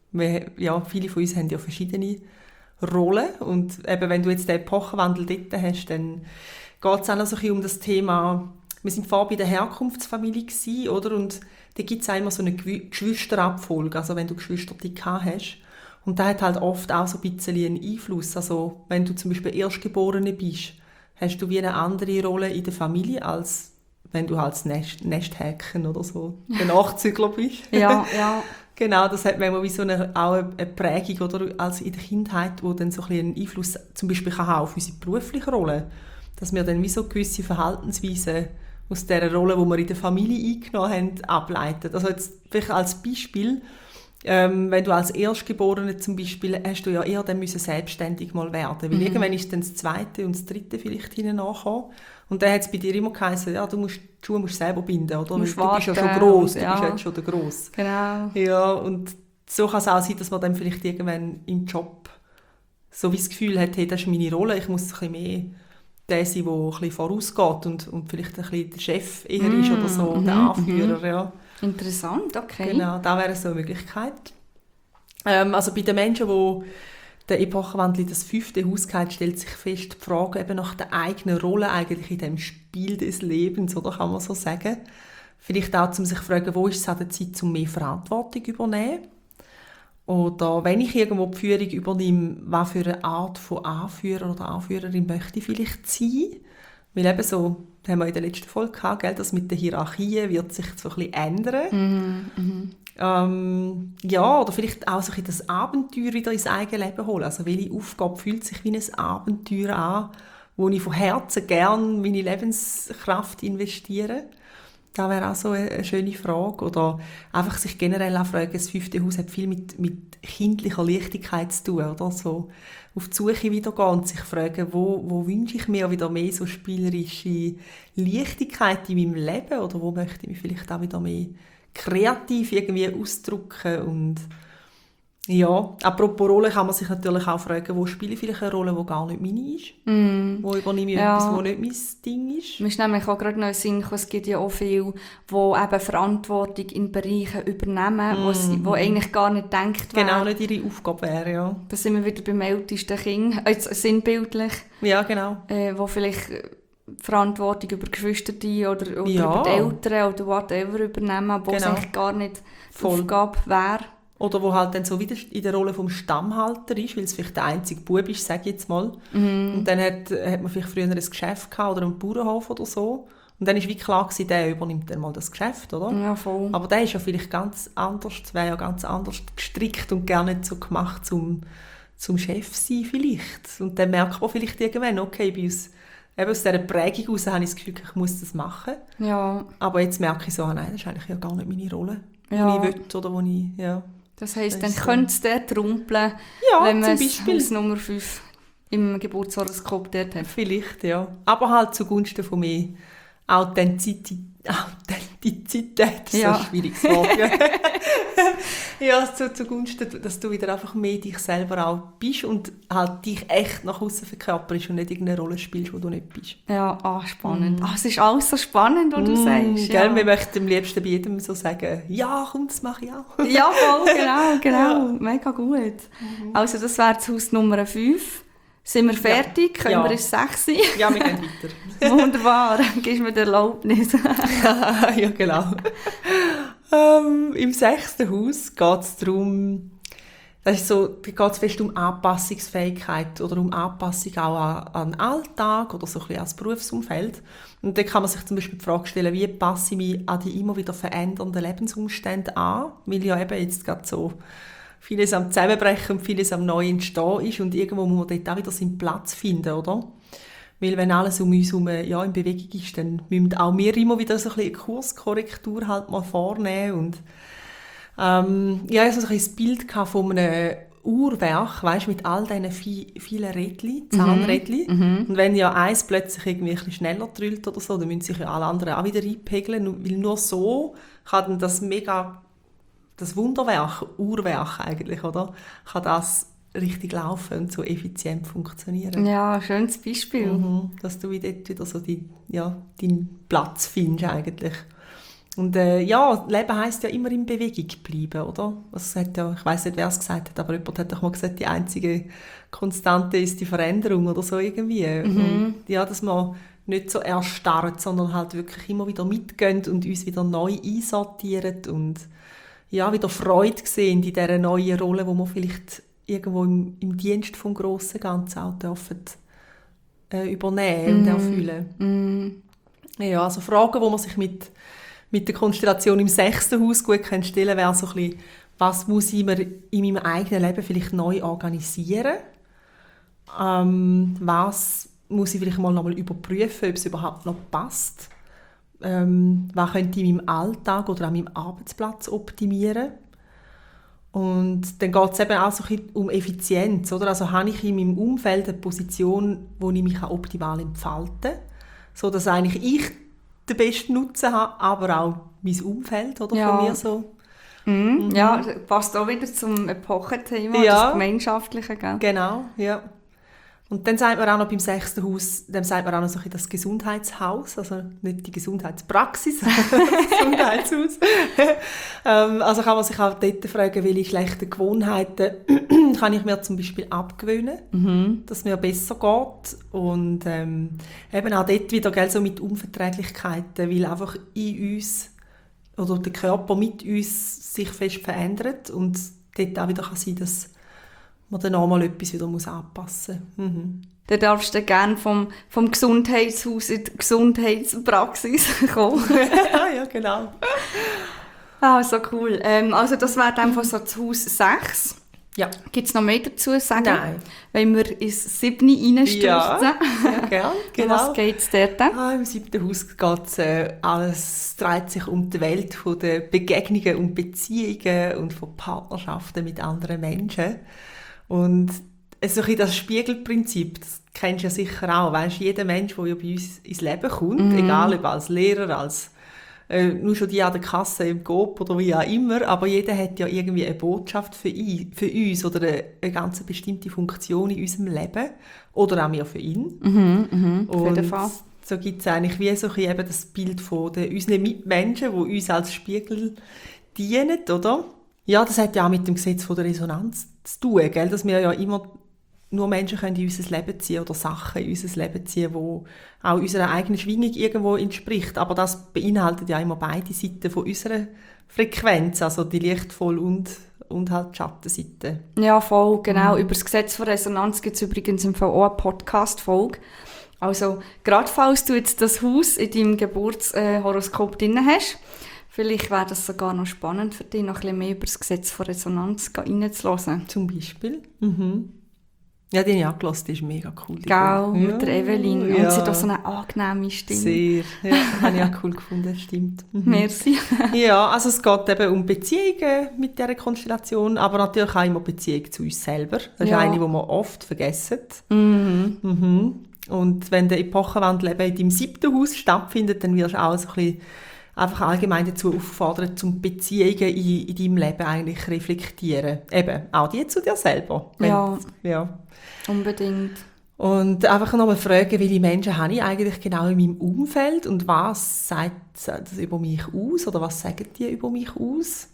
Viele von uns haben ja verschiedene Rollen. Und eben, wenn du jetzt den Epochenwandel dort hast, dann geht es auch noch so ein bisschen um das Thema, wir waren vorher bei der Herkunftsfamilie gewesen, oder? Und da gibt es auch immer so eine Geschwisterabfolge, also wenn du Geschwister hast. Und das hat halt oft auch so ein bisschen einen Einfluss. Also wenn du zum Beispiel Erstgeborene bist, hast du wie eine andere Rolle in der Familie, als wenn du halt das Nesthäkchen oder so der Nachzügler bist. Ja. Genau, das hat manchmal wie so auch eine Prägung, oder, als in der Kindheit, wo dann so ein bisschen einen Einfluss zum Beispiel kann haben auf unsere berufliche Rolle. Dass wir dann wie so gewisse Verhaltensweisen aus dieser Rolle, die wir in der Familie eingenommen haben, ableiten. Also jetzt vielleicht als Beispiel, wenn du als Erstgeborene zum Beispiel, hast du ja eher dann müssen selbstständig mal werden. Weil irgendwann ist dann das Zweite und das Dritte vielleicht hinten nachgekommen. Und dann hat es bei dir immer geheißen, ja, die Schuhe musst du selber binden, oder? Du bist ja schon gross, du bist jetzt schon der Gross. Genau. Ja, und so kann es auch sein, dass man dann vielleicht irgendwann im Job so wie das Gefühl hat, hey, das ist meine Rolle, ich muss ein bisschen mehr der sein, der ein bisschen vorausgeht und vielleicht ein bisschen der Chef eher ist oder so, der Anführer, ja. Interessant, okay. Genau, das wäre so eine Möglichkeit. Also bei den Menschen, die der Epochenwandel in das 5. Haus geht, stellt sich fest die Frage eben nach der eigenen Rolle eigentlich in dem Spiel des Lebens, oder kann man so sagen. Vielleicht auch, um sich zu fragen, wo ist es an der Zeit, um mehr Verantwortung zu übernehmen? Oder wenn ich irgendwo die Führung übernehme, was für eine Art von Anführer oder Anführerin möchte ich vielleicht sein? Weil eben so, das haben wir in der letzten Folge gehabt, gell, das mit der Hierarchie wird sich so ein bisschen ändern. Oder vielleicht auch so ein bisschen das Abenteuer wieder ins eigene Leben holen. Also welche Aufgabe fühlt sich wie ein Abenteuer an, wo ich von Herzen gerne meine Lebenskraft investiere? Das wäre auch so eine schöne Frage. Oder einfach sich generell auch fragen, das 5. Haus hat viel mit kindlicher Leichtigkeit zu tun. Oder? So auf die Suche wieder gehen und sich fragen, wo wünsche ich mir wieder mehr so spielerische Leichtigkeit in meinem Leben? Oder wo möchte ich mich vielleicht auch wieder mehr kreativ irgendwie ausdrücken. Und ja, apropos Rolle kann man sich natürlich auch fragen, wo spiele ich vielleicht eine Rolle, die gar nicht meine ist? Wo übernehme ich etwas, das nicht mein Ding ist? Mir ist nämlich auch gerade noch in den Sinn gekommen, es gibt ja auch viele, die eben Verantwortung in Bereichen übernehmen, wo eigentlich gar nicht gedacht werden. Genau, nicht ihre Aufgabe wäre, ja. Da sind wir wieder beim ältesten Kind, jetzt sinnbildlich. Ja, genau. Wo vielleicht Verantwortung über Geschwister oder über die Eltern oder whatever übernehmen, obwohl es eigentlich gar nicht die Aufgabe wäre. Oder wo halt dann so wieder in der Rolle vom Stammhalter ist, weil es vielleicht der einzige Bub ist, sage ich jetzt mal. Und dann hat man vielleicht früher ein Geschäft gehabt oder einen Bauernhof oder so. Und dann war wie klar gewesen, der übernimmt dann mal das Geschäft, oder? Ja, voll. Aber der ist ja vielleicht ganz anders, wäre ja ganz anders gestrickt und gar nicht so gemacht zum Chef sein vielleicht. Und dann merkt man vielleicht irgendwann, okay, aus dieser Prägung heraus habe ich das Gefühl, ich muss das machen. Ja. Aber jetzt merke ich so, nein, das ist eigentlich ja gar nicht meine Rolle, die ich will oder wo ich, ja. Das heisst, dann könnte es dort rumpeln, wenn man Haus Nummer 5 im Geburtshoroskop dort hat. Vielleicht, ja. Aber halt zugunsten von mehr Authentizität, das ist ein schwieriges Wort. Ja, zugunsten, dass du wieder einfach mehr dich selber auch bist und halt dich echt nach außen verkörperst und nicht irgendeine Rolle spielst, die du nicht bist. Ja, spannend. Es ist alles so spannend, was du sagst. Gell, wir möchten am liebsten bei jedem so sagen, ja, komm, das mache ich auch. Ja, voll, genau. Ja. Mega gut. Also das wäre das Haus Nummer 5. Sind wir fertig? Ja. Können wir ins 6 sein? Ja, wir gehen weiter. Wunderbar, gibst mir die Erlaubnis. Ja, genau. Im 6. Haus geht es darum, da geht es fest um Anpassungsfähigkeit oder um Anpassung auch an den Alltag oder so ein bisschen ans Berufsumfeld. Und da kann man sich zum Beispiel die Frage stellen, wie passe ich mich an die immer wieder verändernden Lebensumstände an, weil ja eben jetzt gerade so vieles am Zusammenbrechen und vieles am Neu entstehen ist und irgendwo muss man dort auch wieder seinen Platz finden, oder? Weil wenn alles um uns herum in Bewegung ist, dann müssen auch wir immer wieder so ein bisschen eine Kurskorrektur halt mal vornehmen. Und ich hatte so ein Bild von einem Uhrwerk, weißt, mit all diesen vielen Rädchen, Zahnrädchen. Und wenn ja eins plötzlich irgendwie ein bisschen schneller drüllt oder so, dann müssen sich ja alle anderen auch wieder einpegeln. Weil nur so kann dann das Wunderwerk, Uhrwerk eigentlich, oder? Kann das richtig laufen und so effizient funktionieren. Ja, schönes Beispiel. Dass du dort wieder so deinen Platz findest eigentlich. Und Leben heisst ja immer in Bewegung bleiben, oder? Also ich weiss nicht, wer es gesagt hat, aber jemand hat doch mal gesagt, die einzige Konstante ist die Veränderung oder so irgendwie. Und dass man nicht so erstarrt, sondern halt wirklich immer wieder mitgehen und uns wieder neu einsortieren und wieder Freude sehen in dieser neuen Rolle, die wir vielleicht irgendwo im Dienst vom grossen Ganzen auch dürfen übernehmen und erfüllen. Ja, also Fragen, die man sich mit der Konstellation im 6. Haus gut stellen kann, wäre so ein bisschen, was muss ich mir in meinem eigenen Leben vielleicht neu organisieren? Was muss ich vielleicht mal nochmal überprüfen, ob es überhaupt noch passt? Was könnte ich in meinem Alltag oder an meinem Arbeitsplatz optimieren? Und dann geht es eben auch so ein bisschen um Effizienz, oder? Also habe ich in meinem Umfeld eine Position, wo ich mich optimal entfalten kann, sodass eigentlich ich den besten Nutzen habe, aber auch mein Umfeld oder von mir so. Ja, passt auch wieder zum Epochenthema, das Gemeinschaftliche. Gell? Genau, ja. Und dann sagt man auch noch beim 6. Haus, dann sagt man auch noch so ein bisschen das Gesundheitshaus, also nicht die Gesundheitspraxis, sondern das Gesundheitshaus. Also kann man sich auch dort fragen, welche schlechten Gewohnheiten kann ich mir zum Beispiel abgewöhnen, dass es mir besser geht. Und eben auch dort wieder so mit Unverträglichkeiten, weil einfach in uns oder der Körper mit uns sich fest verändert und dort auch wieder kann sein, dass man dann auch mal etwas wieder anpassen muss. Dann darfst du gerne vom Gesundheitshaus in die Gesundheitspraxis kommen. Ja, genau. So cool. Also das wäre dann so das Haus 6. Ja. Gibt es noch mehr dazu zu sagen? Nein. Wenn wir ins 7. reinstürzen? Ja, gerne. Genau. Was geht es dort? Im 7. Haus alles dreht sich um die Welt von der Begegnungen und Beziehungen und von Partnerschaften mit anderen Menschen. Und so ein das Spiegelprinzip, das kennst du ja sicher auch. Weißt, jeder Mensch, der bei uns ins Leben kommt, egal ob als Lehrer, als nur schon die an der Kasse im Coop oder wie auch immer, aber jeder hat ja irgendwie eine Botschaft für uns oder eine ganz bestimmte Funktion in unserem Leben oder auch wir für ihn. Auf jeden Fall. So gibt es eigentlich wie so ein bisschen eben das Bild von unseren Mitmenschen, die uns als Spiegel dienen, oder? Ja, das hat ja auch mit dem Gesetz von der Resonanz zu tun, gell? Dass wir ja immer nur Menschen können in unser Leben ziehen oder Sachen in unser Leben ziehen, die auch unserer eigenen Schwingung irgendwo entspricht. Aber das beinhaltet ja immer beide Seiten von unserer Frequenz, also die lichtvolle und halt die Schattenseite. Ja, voll, genau. Über das Gesetz von Resonanz gibt es übrigens im Fall auch eine Podcast-Folge. Also, gerade falls du jetzt das Haus in deinem Geburtshoroskop drin hast, vielleicht wäre das sogar noch spannend für dich, noch ein bisschen mehr über das Gesetz von Resonanz reinzuhören. Zum Beispiel. Ja, die habe ich auch gehört, die ist mega cool. Genau, mit der Evelyn. Und sie hat auch so eine angenehme Stimme. Sehr, ja, habe ich auch cool gefunden, stimmt. Merci. Ja, also es geht eben um Beziehungen mit dieser Konstellation, aber natürlich auch immer Beziehung zu uns selber. Das ist eine, die wir oft vergessen. Und wenn der Epochenwandel eben in deinem 7. Haus stattfindet, dann wirst du auch so ein bisschen einfach allgemein dazu auffordern, zum Beziehungen in deinem Leben eigentlich reflektieren. Eben, auch die zu dir selber. Ja. Unbedingt. Und einfach nochmal fragen, welche Menschen habe ich eigentlich genau in meinem Umfeld und was sagt das über mich aus oder was sagen die über mich aus?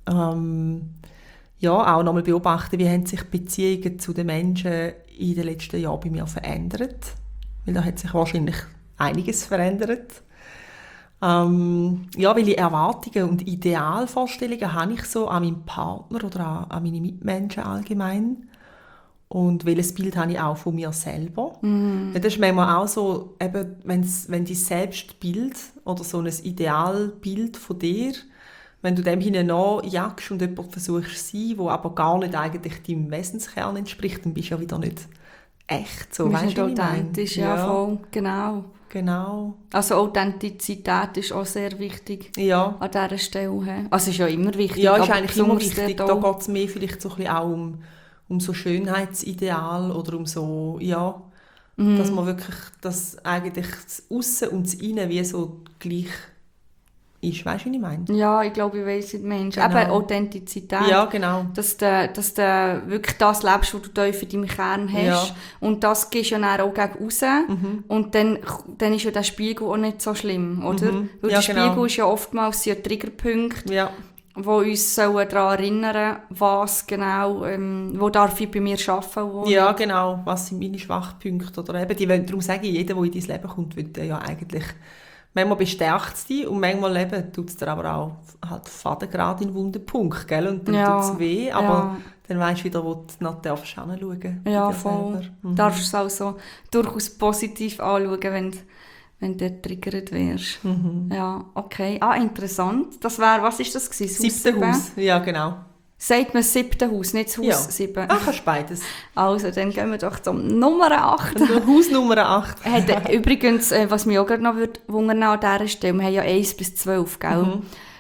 Ja, auch nochmal beobachten, wie haben sich Beziehungen zu den Menschen in den letzten Jahren bei mir verändert. Weil da hat sich wahrscheinlich einiges verändert. Ja, welche Erwartungen und Idealvorstellungen habe ich so an meinen Partner oder an meine Mitmenschen allgemein? Und welches Bild habe ich auch von mir selber? Ja, das ist manchmal auch so, eben, wenn dein Selbstbild oder so ein Idealbild von dir, wenn du dem hineinjagst und jemand versuchst zu sein, der aber gar nicht eigentlich deinem Wesenskern entspricht, dann bist du ja wieder nicht echt. So, weißt du, authentisch, ja, voll, genau. Also Authentizität ist auch sehr wichtig an dieser Stelle. Also ist ja immer wichtig. Ja, ist eigentlich immer wichtig. Da geht es mehr vielleicht so ein bisschen auch um so Schönheitsideal oder um so, dass man wirklich, dass eigentlich das Aussen und das Innen wie so gleich ist. Weißt du, was ich meine? Ja, ich glaube, ich weiss, was du meinst. Genau. Eben Authentizität. Ja, genau. Dass du wirklich das lebst, was du tief in deinem Kern hast. Ja. Und das gehst du ja dann auch gegen raus. Und dann ist ja der Spiegel auch nicht so schlimm, oder? Weil der Spiegel ist ja oftmals ein Triggerpunkt, die uns daran erinnern sollen, was genau, wo darf ich bei mir arbeiten. Ja, genau. Was sind meine Schwachpunkte? Oder eben, die wollen darum sagen, jeder, der in dein Leben kommt, will ja eigentlich. Manchmal bestärkt es dich und manchmal tut es dir aber auch halt Faden gerade in den wunden Punkt, gell? Und dann tut es weh, aber dann weisst du wieder, wo du noch hinschauen darfst. Ja, voll. Darfst du es also durchaus positiv anschauen, wenn du getriggert wirst. Ja, okay. Interessant. Das wäre, was ist das gewesen? 7. Haus, ja genau. Sagt man 7. Haus, nicht das Haus 7? Ach, kannst beides. Also, dann gehen wir doch zum Nummer 8. Haus Nummer 8. Hat übrigens, was mich auch gerade noch wundern an dieser Stelle, wir haben ja 1 bis 12, gell?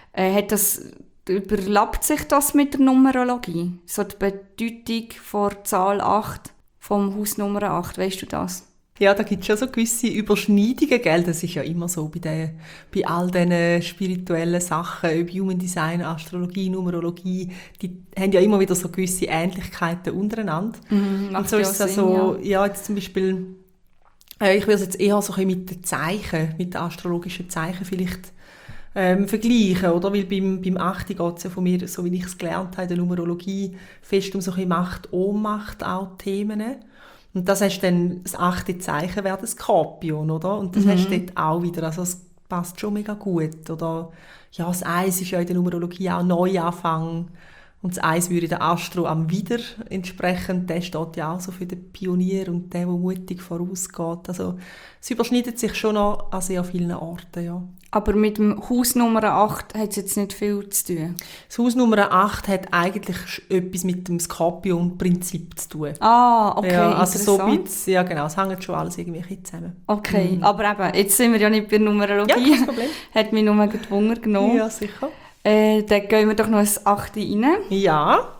Überlappt sich das mit der Numerologie? So die Bedeutung von Zahl 8, vom Haus Nummer 8, weißt du das? Ja, da gibt es schon so gewisse Überschneidungen, gell? Das ist ja immer so bei all diesen spirituellen Sachen, ob Human Design, Astrologie, Numerologie, die haben ja immer wieder so gewisse Ähnlichkeiten untereinander. Und so ist es also, jetzt zum Beispiel, ich würde es jetzt eher so ein bisschen mit den Zeichen, mit den astrologischen Zeichen vielleicht vergleichen, oder? Weil beim 8 geht es ja von mir, so wie ich es gelernt habe in der Numerologie, fest um so ein bisschen Macht, Ohnmacht auch Themen. Und das hast dann, das 8. Zeichen wäre das Skorpion, oder? Und das hast du dort auch wieder, also es passt schon mega gut, oder? Ja, das 1 ist ja in der Numerologie auch Neuanfang. Und das 1 würde der Astro am Wider entsprechen, der steht ja auch so für den Pionier und der mutig vorausgeht. Also es überschneidet sich schon noch an sehr vielen Orten, ja. Aber mit dem Haus Nummer 8 hat es jetzt nicht viel zu tun? Das Haus Nummer 8 hat eigentlich etwas mit dem Skorpion-Prinzip zu tun. Ah, okay, ja, also interessant. So bisschen, ja genau, es hängt schon alles irgendwie zusammen. Okay, aber eben, jetzt sind wir ja nicht bei Numerologie. Ja, kein Problem. Hat mich nur Wunder genommen. Ja, sicher. Dann gehen wir doch noch ins 8. rein. Ja,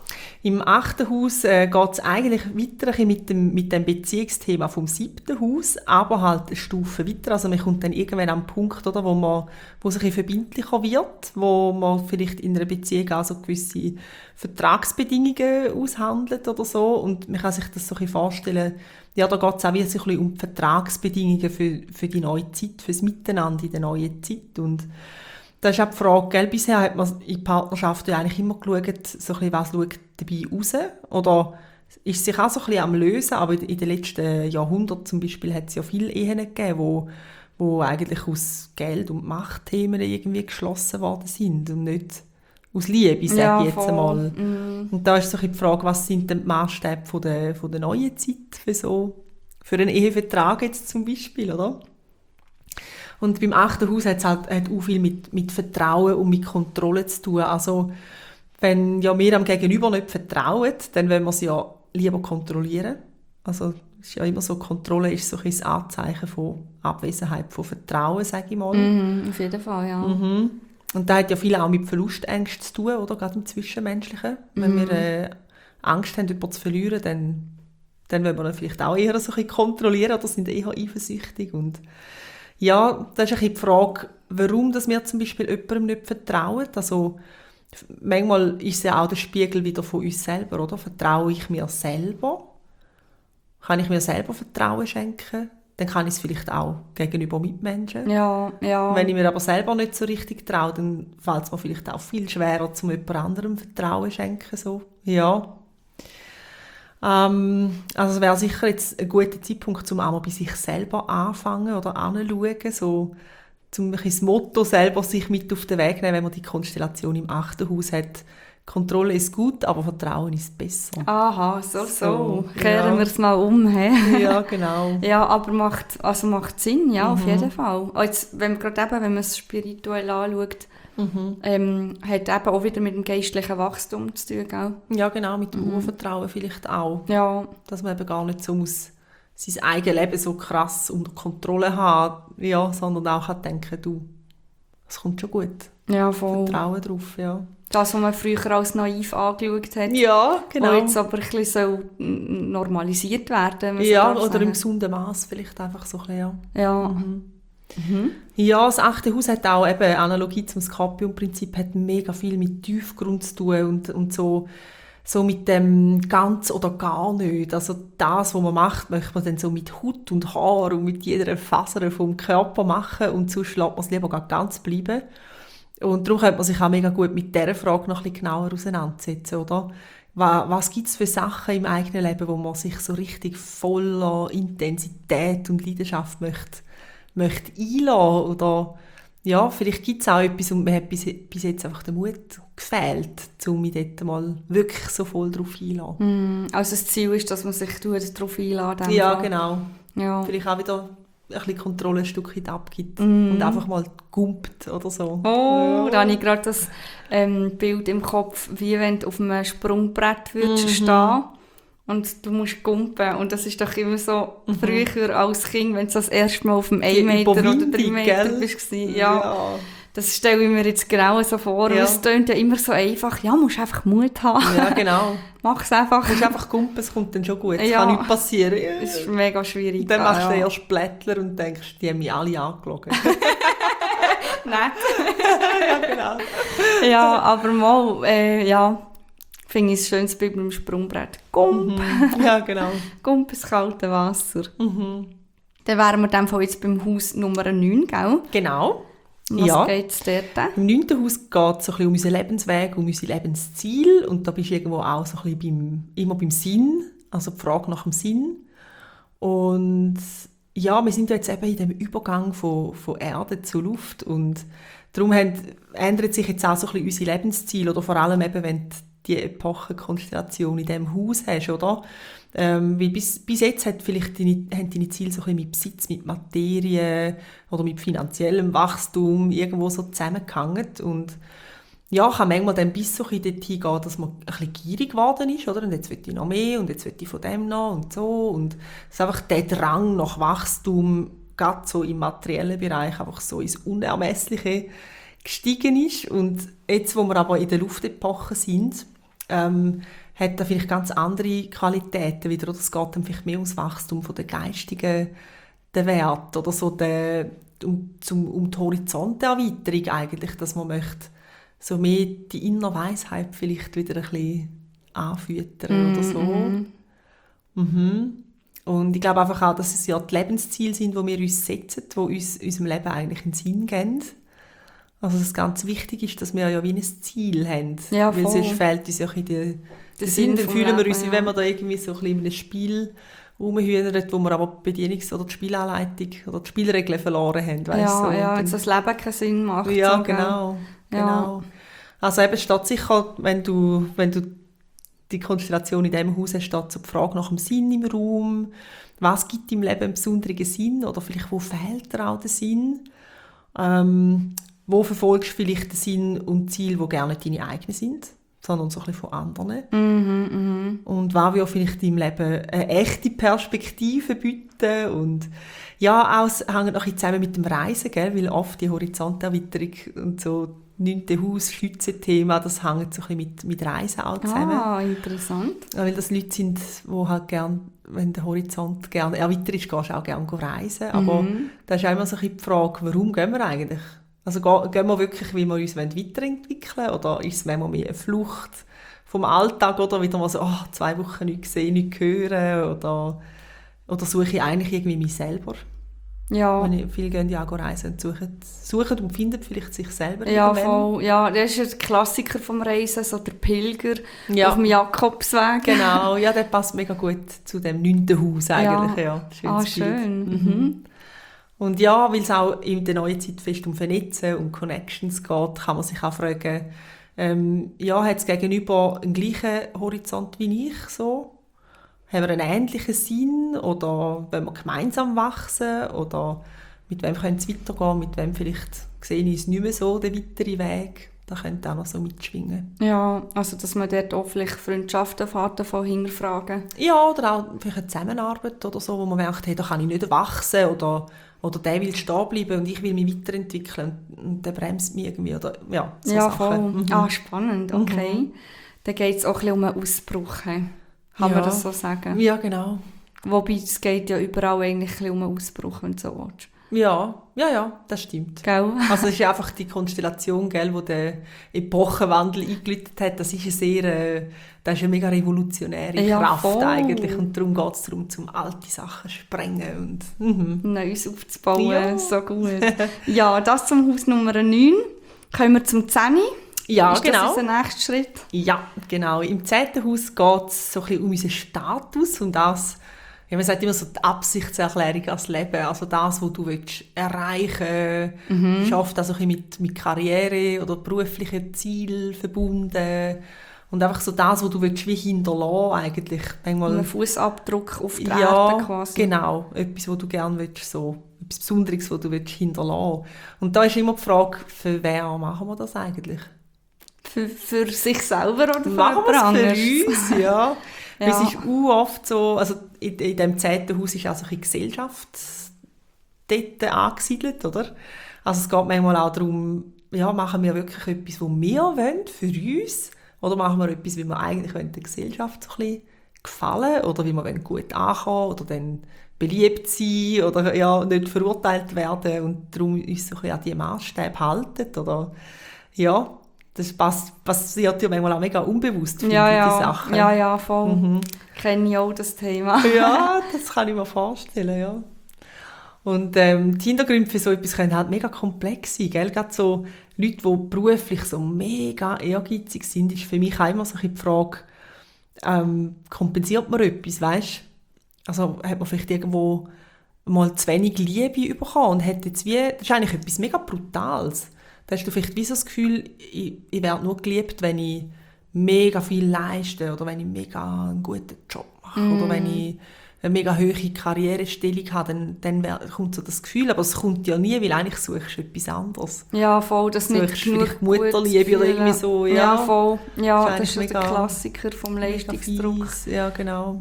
Im 8. Haus geht es eigentlich weiter ein bisschen mit dem Beziehungsthema vom 7. Haus, aber halt eine Stufe weiter. Also man kommt dann irgendwann an einen Punkt, oder, wo es ein bisschen verbindlicher wird, wo man vielleicht in einer Beziehung auch so gewisse Vertragsbedingungen aushandelt oder so. Und man kann sich das so ein bisschen vorstellen, ja, da geht es auch wie so ein bisschen um die Vertragsbedingungen für die neue Zeit, für das Miteinander in der neuen Zeit. Und das ist auch die Frage, gell? Bisher hat man in Partnerschaft ja eigentlich immer geschaut, so ein bisschen, was schaut dabei raus. Oder ist sich auch so ein bisschen am Lösen, aber in den letzten Jahrhunderten zum Beispiel hat es ja viele Ehen gegeben, wo eigentlich aus Geld- und Machtthemen irgendwie geschlossen worden sind und nicht aus Liebe, sage ich jetzt einmal. Und da ist so ein bisschen die Frage, was sind denn die Maßstäbe von der neuen Zeit für einen Ehevertrag jetzt zum Beispiel, oder? Und beim 8. Haus hat es halt auch viel mit Vertrauen und mit Kontrolle zu tun. Also, wenn ja wir am Gegenüber nicht vertrauen, dann wollen wir sie ja lieber kontrollieren. Also, es ist ja immer so, Kontrolle ist so ein Anzeichen von Abwesenheit von Vertrauen, sage ich mal. Auf jeden Fall, ja. Und das hat ja viel auch mit Verlustängsten zu tun, oder? Gerade im Zwischenmenschlichen. Wenn wir Angst haben, jemanden zu verlieren, dann wollen wir ihn vielleicht auch eher so ein bisschen kontrollieren oder sind eher eifersüchtig. Und ja, das ist ein bisschen die Frage, warum dass wir zum Beispiel jemandem nicht vertrauen. Also, manchmal ist es ja auch der Spiegel wieder von uns selber, oder? Vertraue ich mir selber? Kann ich mir selber Vertrauen schenken? Dann kann ich es vielleicht auch gegenüber Mitmenschen. Ja. Wenn ich mir aber selber nicht so richtig traue, dann fällt es mir vielleicht auch viel schwerer, zum jemand anderem Vertrauen schenken. So. Ja. Also es wäre sicher jetzt ein guter Zeitpunkt, um auch mal bei sich selber anfangen oder anzuschauen, so zum das Motto selber sich mit auf den Weg nehmen, wenn man die Konstellation im 8. Haus hat. Kontrolle ist gut, aber Vertrauen ist besser. Aha, so. Kehren wir es mal um. He? Ja, genau. Ja, aber macht Sinn, ja, auf jeden Fall. Jetzt, wenn man es spirituell anschaut, hat eben auch wieder mit dem geistlichen Wachstum zu tun, gell? Ja, genau, mit dem Urvertrauen vielleicht auch. Ja. Dass man eben gar nicht so muss sein eigenes Leben so krass unter Kontrolle haben, ja, sondern auch kann denken, du, es kommt schon gut. Ja, voll. Vertrauen drauf, ja. Das, was man früher als naiv angeschaut hat. Ja, genau. Und jetzt aber ein bisschen normalisiert werden. Ja, oder im gesunden Maß vielleicht einfach so ein bisschen, ja. Ja, das 8. Haus hat auch eben Analogie zum Skorpion-Prinzip, hat mega viel mit Tiefgrund zu tun und so mit dem ganz oder gar nicht. Also das, was man macht, möchte man dann so mit Haut und Haar und mit jeder Faser vom Körper machen und sonst lässt man es lieber ganz bleiben. Und darum könnte man sich auch mega gut mit dieser Frage noch ein bisschen genauer auseinandersetzen, oder? Was gibt es für Sachen im eigenen Leben, wo man sich so richtig voller Intensität und Leidenschaft möchte einlassen? Oder ja, vielleicht gibt es auch etwas und mir hat bis jetzt einfach der Mut gefehlt, um mich dort mal wirklich so voll drauf einzulassen. Also das Ziel ist, dass man sich darauf einlässt. Ja, genau. Ja. Vielleicht auch wieder ein bisschen Kontrolle ein Stück weit abgibt und einfach mal gumpt oder so. Oh, da habe ich gerade das Bild im Kopf, wie wenn du auf einem Sprungbrett würdest stehen und du musst gumpen. Und das ist doch immer so früher als Kind, wenn du das erste Mal auf dem 1 Meter oder 3 Meter bist. Ja. Das stelle ich mir jetzt genau so vor. Ja. Es klingt ja immer so einfach. Ja, musst einfach Mut haben. Ja, genau. Mach es einfach. Du musst einfach gumpen, es kommt dann schon gut. Es ja. kann nichts passieren. Es ist mega schwierig. Dann machst du erst Blättler und denkst, die haben mich alle angelogen. Nett. Ja, genau. Ja, aber mal, ja, finde ich ein schönes Bild mit dem Sprungbrett. Gump. Ja, genau. Gump ins kalte Wasser. Dann wären wir in dem Fall jetzt beim Haus Nummer 9, gell? Genau. Was geht es dort? Im 9. Haus geht es so ein bisschen um unseren Lebensweg, um unser Lebensziel. Und da bist du irgendwo auch so ein bisschen immer beim Sinn, also die Frage nach dem Sinn. Und ja, wir sind ja jetzt eben in dem Übergang von Erde zu Luft. Und darum ändert sich jetzt auch so ein bisschen unser Lebensziel. Oder vor allem eben, wenn du die Epochenkonstellation in diesem Haus hast, oder? Weil bis jetzt haben deine Ziele so ein bisschen mit Besitz, mit Materie oder mit finanziellem Wachstum irgendwo so zusammengehangen. Und ja, kann manchmal dann bis so ein bisschen dorthin gehen, dass man ein bisschen gierig geworden ist, oder? Und jetzt will ich noch mehr und jetzt will ich von dem noch und so. Und es ist einfach der Drang nach Wachstum, gerade so im materiellen Bereich, einfach so ins Unermessliche gestiegen ist. Und jetzt, wo wir aber in der Luftepoche sind, hat da vielleicht ganz andere Qualitäten wieder, oder es geht dann vielleicht mehr ums Wachstum von der geistigen der Wert oder so um die Horizonterweiterung eigentlich, dass man möchte so mehr die innere Weisheit vielleicht wieder ein bisschen anfüttern oder so. Und ich glaube einfach auch, dass es ja die Lebensziele sind, die wir uns setzen, die uns unserem Leben eigentlich einen Sinn geben. Also das ganz wichtig ist, dass wir ja wie ein Ziel haben. Ja, weil sonst fehlt uns ja ein bisschen der Sinn. Dann fühlen wir uns, wie wenn wir da irgendwie so ein bisschen in einem Spiel rumhühnern, wo wir aber die Bedienungs- oder die Spielanleitung oder die Spielregeln verloren haben. Jetzt das Leben keinen Sinn macht. Ja, so, genau. Ja. Also eben steht sicher, wenn du die Konstellation in diesem Haus hast, steht so die Frage nach dem Sinn im Raum. Was gibt im Leben einen besonderen Sinn? Oder vielleicht, wo fehlt dir auch der Sinn? Wo verfolgst du vielleicht den Sinn und Ziel, die gerne nicht deine eigenen sind, sondern so ein bisschen von anderen? Und was will vielleicht deinem Leben eine echte Perspektive bieten? Und ja, auch es hängt noch ein bisschen zusammen mit dem Reisen, gell? Weil oft die Horizonterweiterung und so 9. Haus, Schützenthema, das hängt so ein bisschen mit Reisen auch zusammen. Ah, interessant. Ja, weil das Leute sind, die halt gerne, wenn der Horizont gerne erweitert ist, gehst du auch gerne reisen. Aber da ist auch immer so ein bisschen die Frage, warum gehen wir eigentlich? Also gehen wir wirklich, wie wir uns weiterentwickeln wollen? Oder ist es manchmal mehr eine Flucht vom Alltag? Oder wieder mal so, 2 Wochen nichts sehen, nichts hören? Oder suche ich eigentlich irgendwie mich selber? Ja. Viele gehen ja auch reisen und suchen und finden vielleicht sich selber. Ja, voll. Ja, das ist ein Klassiker vom Reisen, so der Pilger auf dem Jakobsweg. Genau, ja, der passt mega gut zu dem 9. Haus eigentlich. Ja, schön. Und ja, weil es auch in der neuen Zeit fest um Vernetzen und Connections geht, kann man sich auch fragen, hat es gegenüber einen gleichen Horizont wie ich so? Haben wir einen ähnlichen Sinn oder wollen wir gemeinsam wachsen oder mit wem können es weitergehen, mit wem vielleicht sehe ich es nicht mehr so, den weiteren Weg. Da könnte auch noch so mitschwingen. Ja, also dass man dort auch vielleicht Freundschaften davon hinterfragen. Ja, oder auch vielleicht eine Zusammenarbeit oder so, wo man merkt, hey, da kann ich nicht wachsen oder der will stehen bleiben und ich will mich weiterentwickeln und der bremst mich irgendwie. Oder, ja, so ja, Sachen. voll. Spannend, okay. Dann geht es auch ein bisschen um einen Ausbruch. Kann man das so sagen? Ja, genau. Wobei, es geht ja überall eigentlich ein bisschen um einen Ausbruch, wenn du so willst. Ja, das stimmt. Gell? Also es ist einfach die Konstellation, gell, die den Epochenwandel eingeläutet hat. Das ist eine mega revolutionäre Kraft voll. Eigentlich. Und darum geht es darum, um alte Sachen zu sprengen. Und, Neues aufzubauen, ja. So gut. Ja, das zum Haus Nummer 9. Kommen wir zum 10. Ja, ist genau. Das unser nächster Schritt? Ja, genau. Im 10. Haus geht es so ein bisschen um unseren Status und das, ja, man sagt immer so die Absichtserklärung als Leben, also das, was du erreichen willst, ist oft auch so ein bisschen mit Karriere oder beruflichen Zielen verbunden und einfach so das, was du wie hinterlassen eigentlich. Einen Fußabdruck auf die ja, Erde quasi. Genau. Etwas, was du gerne willst, so etwas Besonderes, was du hinterlassen willst. Und da ist immer die Frage, für wen machen wir das eigentlich? Für sich selber oder für machen wir anderes? Für uns, ja. Ja. Es ist oft so, also in diesem 10. Haus ist auch so eine Gesellschaft dort angesiedelt, oder? Also es geht manchmal auch darum, ja, machen wir wirklich etwas, was wir wollen, für uns, oder machen wir etwas, wie wir eigentlich der Gesellschaft so ein bisschen gefallen, oder wie wir gut ankommen, oder dann beliebt sein, oder ja, nicht verurteilt werden und darum uns so ein bisschen an diese Maßstäbe halten, oder ja. Das passiert ja manchmal auch mega unbewusst, finde ich, die Sachen. Ja, voll. Kenne ich auch das Thema. Ja, das kann ich mir vorstellen, ja. Und die Hintergründe für so etwas können halt mega komplex sein, gell? Gerade so Leute, die beruflich so mega ehrgeizig sind, ist für mich auch immer so die Frage, kompensiert man etwas, weißt? Also hat man vielleicht irgendwo mal zu wenig Liebe bekommen und hat jetzt das ist eigentlich etwas mega Brutales. Da hast du vielleicht wie so das Gefühl, ich werde nur geliebt, wenn ich mega viel leiste oder wenn ich mega einen guten Job mache oder wenn ich eine mega hohe Karrierestellung habe, dann kommt so das Gefühl. Aber es kommt ja nie, weil eigentlich suchst du etwas anderes. Ja, voll, das nicht suchst vielleicht Mutterliebe oder irgendwie so. Ja, voll. Ja, das ist mega, der Klassiker vom Leistungsdruck. Ja, genau.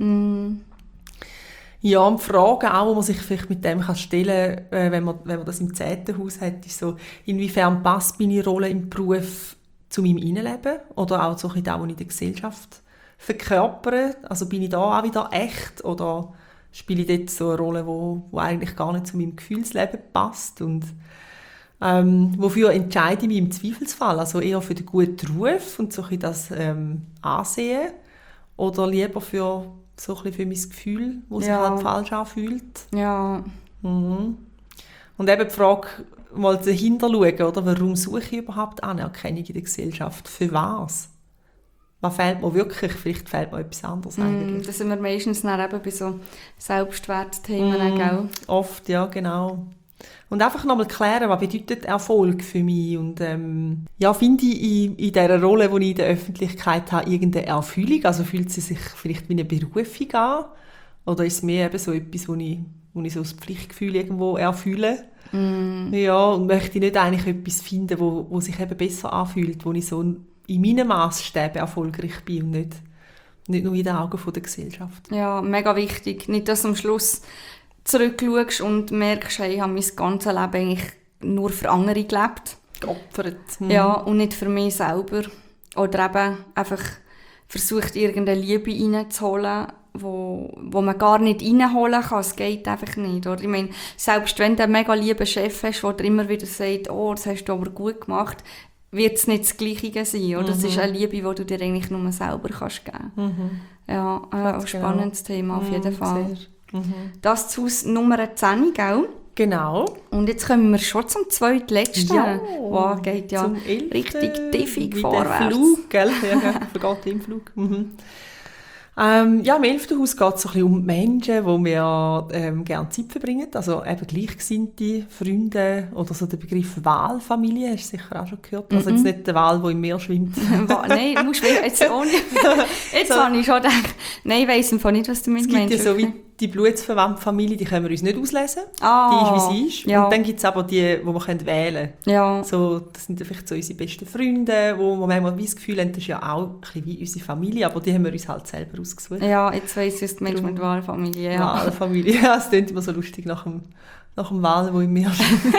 Ja, und die Frage auch, die man sich vielleicht mit dem stellen kann, wenn man das im 10. Haus hat, ist so, inwiefern passt meine Rolle im Beruf zu meinem Innenleben oder auch so ein bisschen das, was ich in der Gesellschaft verkörpern? Also bin ich da auch wieder echt oder spiele ich dort so eine Rolle, wo eigentlich gar nicht zu meinem Gefühlsleben passt? Und wofür entscheide ich mich im Zweifelsfall? Also eher für den guten Ruf und so ein bisschen das Ansehen oder lieber für so ein bisschen für mein Gefühl, das sich halt falsch anfühlt? Ja. Mhm. Und eben die Frage, mal dahinter schauen, oder? Warum suche ich überhaupt Anerkennung in der Gesellschaft? Für was? Was fehlt mir wirklich? Vielleicht fehlt mir etwas anderes eigentlich. Das sind wir meistens dann eben bei so Selbstwertthemen, gell? Oft, ja, genau. Und einfach nochmal klären, was bedeutet Erfolg für mich? Und finde ich in dieser Rolle, die ich in der Öffentlichkeit habe, irgendeine Erfüllung? Also fühlt sie sich vielleicht wie eine Berufung an? Oder ist es mehr eben so etwas, wo ich so das Pflichtgefühl irgendwo erfülle? Ja, und möchte ich nicht eigentlich etwas finden, wo sich eben besser anfühlt, wo ich so in meinen Maßstäben erfolgreich bin und nicht nur in den Augen der Gesellschaft. Ja, mega wichtig. Nicht, dass du am Schluss zurückschaust und merkst, hey, ich habe mein ganzes Leben eigentlich nur für andere gelebt. Geopfert. Ja, und nicht für mich selber. Oder eben einfach versucht, irgendeine Liebe reinzuholen, wo man gar nicht reinholen kann. Es geht einfach nicht. Oder? Ich meine, selbst wenn du einen mega lieben Chef hast, der dir immer wieder sagt, oh, das hast du aber gut gemacht, wird es nicht das Gleiche sein. Oder? Das ist eine Liebe, die du dir eigentlich nur selber kannst geben. Ja, ein spannendes Thema auf jeden Fall. Das zu Nummer 10, gell? Genau. Und jetzt kommen wir schon zum zweitletzten. Ja, wow, geht ja zum 11. richtig tiefig wie vorwärts. Der Flug, gell? Ja, vergeht im Flug. Im 11. Haus geht es so ein bisschen um die Menschen, wo wir gerne Zeit verbringen. Also eben Gleichgesinnte, Freunde oder so der Begriff Wahlfamilie, hast du sicher auch schon gehört. Also jetzt nicht der Wal, der im Meer schwimmt. Nein, musst du jetzt auch nicht. Jetzt habe ich schon gedacht, nein, ich weiss einfach nicht, was du mit meinst. Es gibt ja so wie die blutsverwandte Familie, die können wir uns nicht auslesen. Ah, die ist, wie sie ist. ja. Und dann gibt es aber die, die wir wählen können. Ja. So, das sind vielleicht so unsere besten Freunde, wo wir manchmal das Gefühl haben, das ist ja auch ein bisschen wie unsere Familie, aber die haben wir uns halt selber ausgesucht. Ja, jetzt weiss ich, was du meinst mit Wahlfamilie. Ja. Wahlfamilie, ja, es klingt immer so lustig nach dem Wal, der im Meer schwimmt.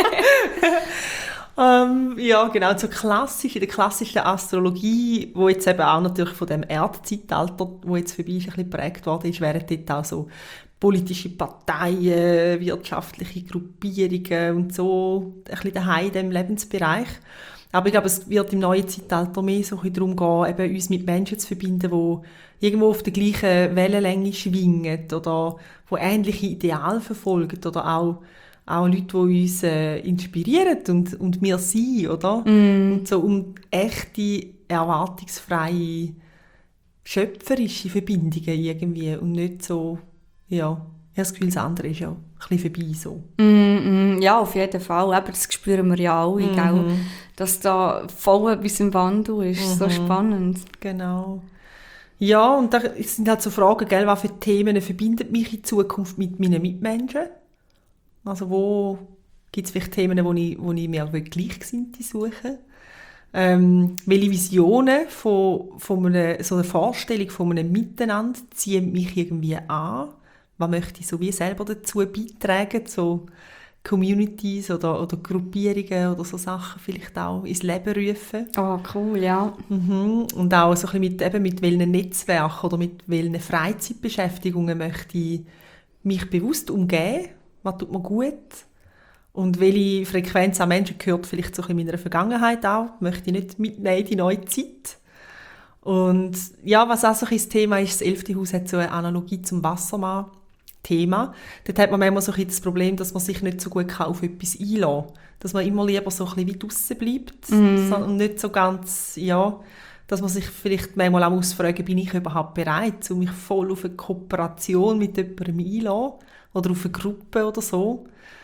Ja, genau, so klassisch, in der klassischen Astrologie, wo jetzt eben auch natürlich von dem Erdzeitalter, wo jetzt vorbei ist, ein bisschen geprägt worden ist, wären dort auch so politische Parteien, wirtschaftliche Gruppierungen und so ein bisschen daheim in diesem Lebensbereich. Aber ich glaube, es wird im neuen Zeitalter mehr so ein bisschen darum gehen, eben uns mit Menschen zu verbinden, die irgendwo auf der gleichen Wellenlänge schwingen oder die ähnliche Ideale verfolgen oder auch Leute, die uns inspirieren und wir sind, oder? Und so um echte, erwartungsfreie, schöpferische Verbindungen irgendwie und nicht so, ja, ich habe das Gefühl, das andere ist ja ein bisschen vorbei so. Ja, auf jeden Fall. Aber das spüren wir ja alle, gell? Dass da voll etwas im Wandel ist. So spannend. Genau. Ja, und da sind halt so Fragen, gell, was für Themen verbindet mich in Zukunft mit meinen Mitmenschen? Also wo gibt es vielleicht Themen, wo ich mir Gleichgesinnte suche? Welche Visionen von so einer Vorstellung von einem Miteinander ziehen mich irgendwie an? Was möchte ich so wie selber dazu beitragen, so Communities oder Gruppierungen oder so Sachen vielleicht auch ins Leben rufen? Oh, cool, ja. Und auch so ein bisschen mit welchen Netzwerken oder mit welchen Freizeitbeschäftigungen möchte ich mich bewusst umgeben? Was tut mir gut? Und welche Frequenz an Menschen gehört vielleicht so in meiner Vergangenheit auch? Möchte ich nicht mitnehmen in die neue Zeit? Und ja, was auch so ein Thema ist, das 11. Haus hat so eine Analogie zum Wassermann-Thema. Dort hat man manchmal so ein das Problem, dass man sich nicht so gut auf etwas einlassen kann. Dass man immer lieber so ein bisschen wie draussen bleibt und nicht so ganz, ja, dass man sich vielleicht manchmal auch ausfragen, bin ich überhaupt bereit, mich voll auf eine Kooperation mit jemandem einzulassen? Oder auf eine Gruppe oder so.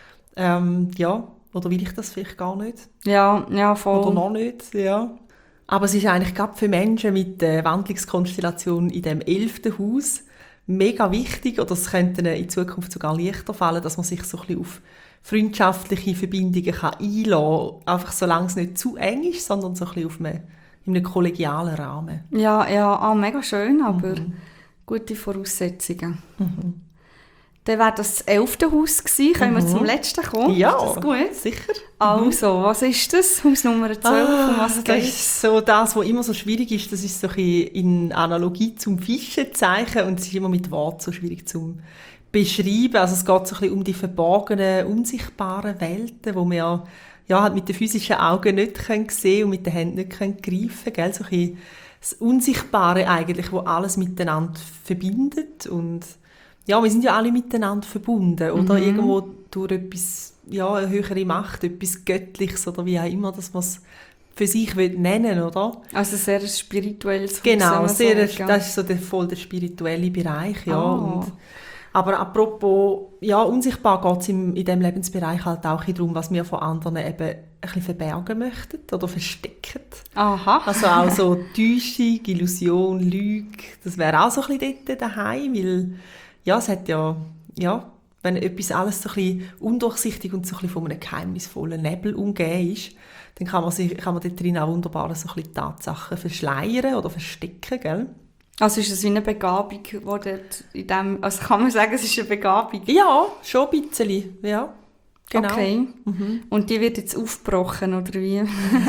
Ja, oder will ich das vielleicht gar nicht? Ja, voll. Oder noch nicht, ja. Aber es ist eigentlich gerade für Menschen mit der Wandlungskonstellation in dem 11. Haus mega wichtig, oder es könnte ihnen in Zukunft sogar leichter fallen, dass man sich so ein bisschen auf freundschaftliche Verbindungen einlassen kann. Einfach solange es nicht zu eng ist, sondern so ein bisschen auf in einem kollegialen Rahmen. Ja, mega schön, aber gute Voraussetzungen. Dann wäre das 11. Haus gewesen. Können wir zum letzten kommen? Ja, ist das gut? sicher. Also, was ist das? Haus Nummer 12, um was Das geht? ist so das, was immer so schwierig ist. Das ist so ein bisschen in Analogie zum Fischezeichen und es ist immer mit Worten so schwierig zu beschreiben. Also es geht so ein bisschen um die verborgenen, unsichtbaren Welten, wo wir halt mit den physischen Augen nicht sehen können und mit den Händen nicht greifen können. Gell? So ein bisschen das Unsichtbare eigentlich, wo alles miteinander verbindet. Und ja, wir sind ja alle miteinander verbunden, oder? Irgendwo durch etwas, eine höhere Macht, etwas Göttliches oder wie auch immer, dass man es für sich nennen will, oder? Also sehr ein spirituelles Haus. Genau, das das ist so voll der spirituelle Bereich, ja. Ah. Aber apropos, unsichtbar geht es in diesem Lebensbereich halt auch darum, was wir von anderen eben ein bisschen verbergen möchten oder verstecken. Aha. Also auch so Täuschung, Illusion, Lüge, das wäre auch so ein bisschen dort daheim, weil es hat wenn etwas alles so ein bisschen undurchsichtig und so ein bisschen von einem geheimnisvollen Nebel umgeben ist, dann kann man dort drin auch wunderbar so ein bisschen Tatsachen verschleiern oder verstecken, gell? Also ist es wie eine Begabung, die dort also kann man sagen, es ist eine Begabung? Ja, schon ein bisschen, ja. Genau. Okay. Und die wird jetzt aufgebrochen, oder wie?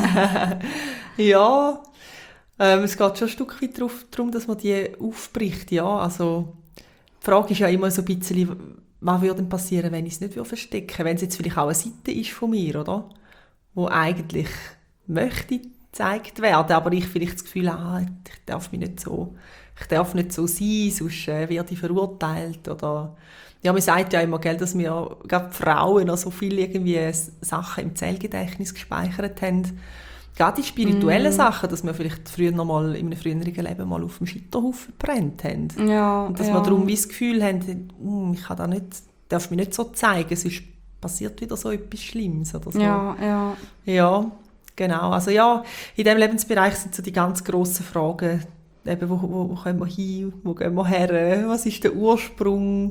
Ja, es geht schon ein Stück weit darum, dass man die aufbricht, ja. Also die Frage ist ja immer so ein bisschen, was würde denn passieren, wenn ich es nicht verstecken würde? Wenn es jetzt vielleicht auch eine Seite ist von mir, oder? Wo eigentlich möchte gezeigt werden, aber ich vielleicht das Gefühl habe, ich darf nicht so sein, sonst werde ich verurteilt. Oder ja, man sagt ja immer, gell, dass wir, gerade Frauen, noch so viele irgendwie Sachen im Zellgedächtnis gespeichert haben. Gerade die spirituellen Sachen, dass wir vielleicht früher noch mal in einem früheren Leben mal auf dem Scheiterhaufen gebrannt haben. Ja, und dass wir darum wie das Gefühl haben, ich darf mich nicht so zeigen, sonst passiert wieder so etwas Schlimmes oder so. Ja, genau. Also ja, in diesem Lebensbereich sind so die ganz grossen Fragen, eben, wo kommen wir hin, wo gehen wir her, was ist der Ursprung?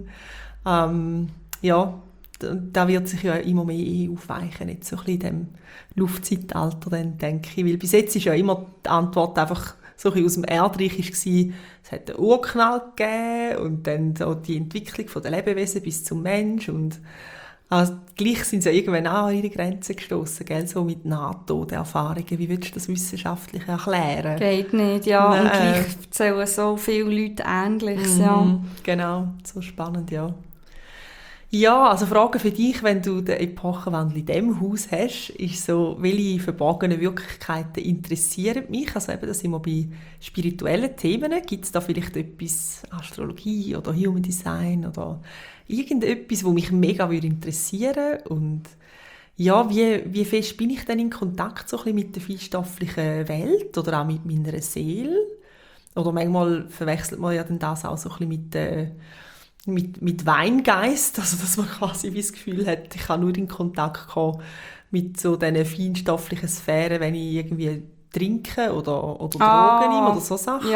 Da wird sich ja immer mehr aufweichen, jetzt so ein bisschen in diesem Luftzeitalter, dann, denke ich. Weil bis jetzt ist ja immer die Antwort einfach so ein bisschen aus dem Erdreich war, es hat einen Urknall gegeben und dann so die Entwicklung der Lebewesen bis zum Mensch und gleich sind sie ja irgendwann auch an ihre Grenzen gestossen, gell? So mit Nahtoderfahrungen. Wie willst du das wissenschaftlich erklären? Geht nicht, ja. Und gleich erzählen so viele Leute Ähnliches, ja. Genau, so spannend, ja. Ja, also Frage für dich, wenn du den Epochenwandel in diesem Haus hast, ist so, welche verborgenen Wirklichkeiten interessieren mich? Also eben, da sind wir bei spirituellen Themen. Gibt es da vielleicht etwas, Astrologie oder Human Design oder irgendetwas, was mich mega interessieren würde? Und ja, wie fest bin ich denn in Kontakt so ein bisschen mit der feinstofflichen Welt oder auch mit meiner Seele? Oder manchmal verwechselt man ja dann das auch so ein bisschen mit Weingeist, also dass man quasi wie das Gefühl hat, ich kann nur in Kontakt kommen mit so diesen feinstofflichen Sphären, wenn ich irgendwie trinke oder Drogen nehme oder so Sachen.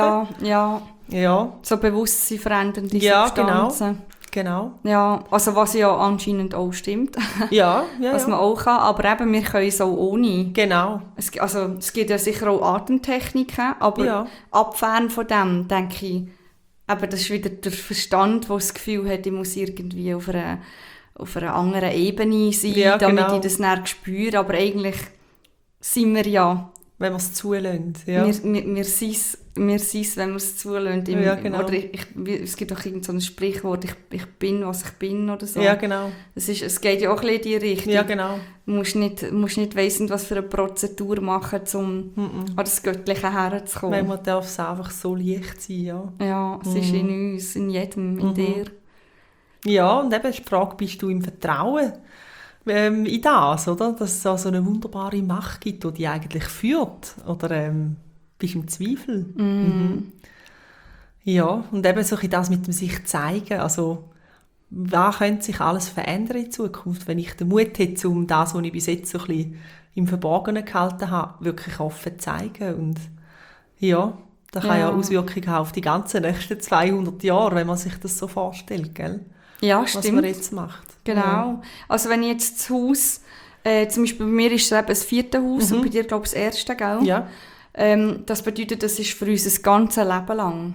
Ja. So bewusstseinsverändernde Substanzen. Genau. Ja, also was ja anscheinend auch stimmt. Was man auch kann, aber eben, wir können es auch ohne. Genau. Es gibt ja sicher auch Atemtechniken, aber abfern von dem, denke ich, aber das ist wieder der Verstand, der das Gefühl hat, ich muss irgendwie auf einer anderen Ebene sein, damit ich das dann spüre. Aber eigentlich sind wir ja... Wenn wir es zulassen. Ja. Wir sind es, wenn wir es zulassen. Genau. Oder es gibt auch irgend so ein Sprichwort, ich bin, was ich bin oder so. Ja, genau. Es geht ja auch ein bisschen in die Richtung. Ja, genau. Du musst nicht weiss, was für eine Prozedur machen, um an das Göttliche herzukommen. Man darf es einfach so leicht sein, ja. Ja, es ist in uns, in jedem, in dir. Ja, und eben ist die Frage, bist du im Vertrauen in das, oder? Dass es so eine wunderbare Macht gibt, die dich eigentlich führt? Oder bist du im Zweifel? Ja, und eben so das mit dem sich zeigen, also was könnte sich alles verändern in Zukunft, wenn ich den Mut hätte, um das, was ich bis jetzt so ein bisschen im Verborgenen gehalten habe, wirklich offen zu zeigen. Und ja, das kann ja Auswirkungen haben auf die ganzen nächsten 200 Jahre, wenn man sich das so vorstellt, gell? Ja, was stimmt. man jetzt macht. Genau. Ja. Also wenn ich jetzt das Haus, zum Beispiel bei mir ist es eben das 4. Haus und bei dir, glaube ich, das 1., gell? Ja. Das bedeutet, das ist für uns das ganze Leben lang.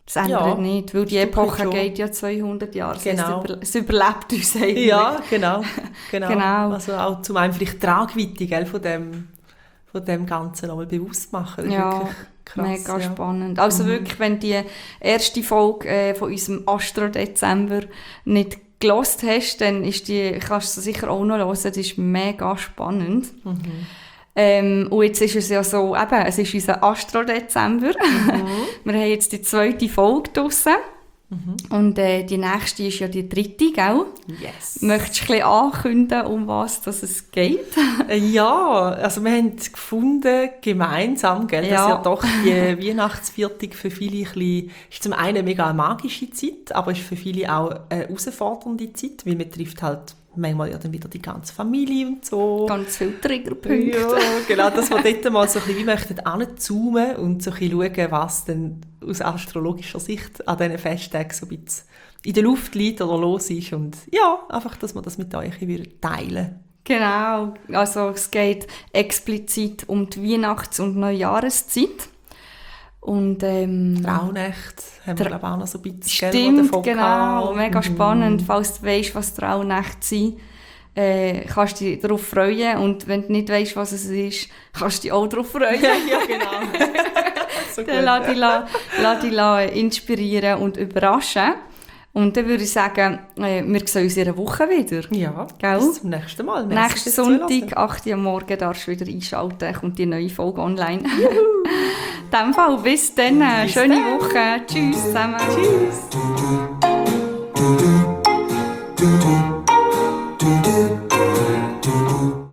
Das ändert nicht, weil die Stück weit Epoche schon. geht ja 200 Jahre. Das Genau. heisst, es überlebt uns eigentlich. Ja, genau. Genau. Also auch zum einen vielleicht die Tragweite, gell, von dem Ganzen nochmal bewusst machen. Das ist Ja, wirklich krass, mega ja. spannend. Also wirklich, wenn die erste Folge von unserem Astro-Dezember nicht gehört hast, dann kannst du sie sicher auch noch hören. Das ist mega spannend. Und jetzt ist es ja so, eben, es ist unser Astro-Dezember. Wir haben jetzt die 2. Folge draussen. Und die nächste ist ja die 3., gell? Yes. Möchtest du ein bisschen ankündigen, um was dass es geht? Ja, also wir haben gefunden, gemeinsam, gell, dass ja doch die Weihnachtsviertel für viele ein bisschen, ist zum einen mega eine magische Zeit, aber ist für viele auch eine herausfordernde Zeit, weil man trifft halt manchmal ja dann wieder die ganze Familie und so. Ganz viele Triggerpunkte. Ja, genau, dass wir dort mal so ein bisschen wie möchten anzoomen und so ein bisschen schauen, was denn aus astrologischer Sicht an diesen Festtagen so ein bisschen in der Luft liegt oder los ist. Und ja, einfach, dass wir das mit euch teilen. Genau, also es geht explizit um die Weihnachts- und Neujahreszeit. Und, Rauhnächte haben wir, glaube ich, auch noch so ein bisschen stimmt, davon genau, gehabt. mega spannend. Falls du weisst, was die Rauhnächte sind, kannst du dich darauf freuen. Und wenn du nicht weisst, was es ist, kannst du dich auch darauf freuen. Ja, genau. So Dann lass dich inspirieren und überraschen. Und dann würde ich sagen, wir sehen uns in einer Woche wieder. Ja, Gell? bis zum nächsten Mal. Nächsten Sonntag, 8 Uhr am Morgen, darfst du wieder einschalten, kommt die neue Folge online. In dem Fall, bis dann, schöne Woche. Tschüss zusammen. Tschüss.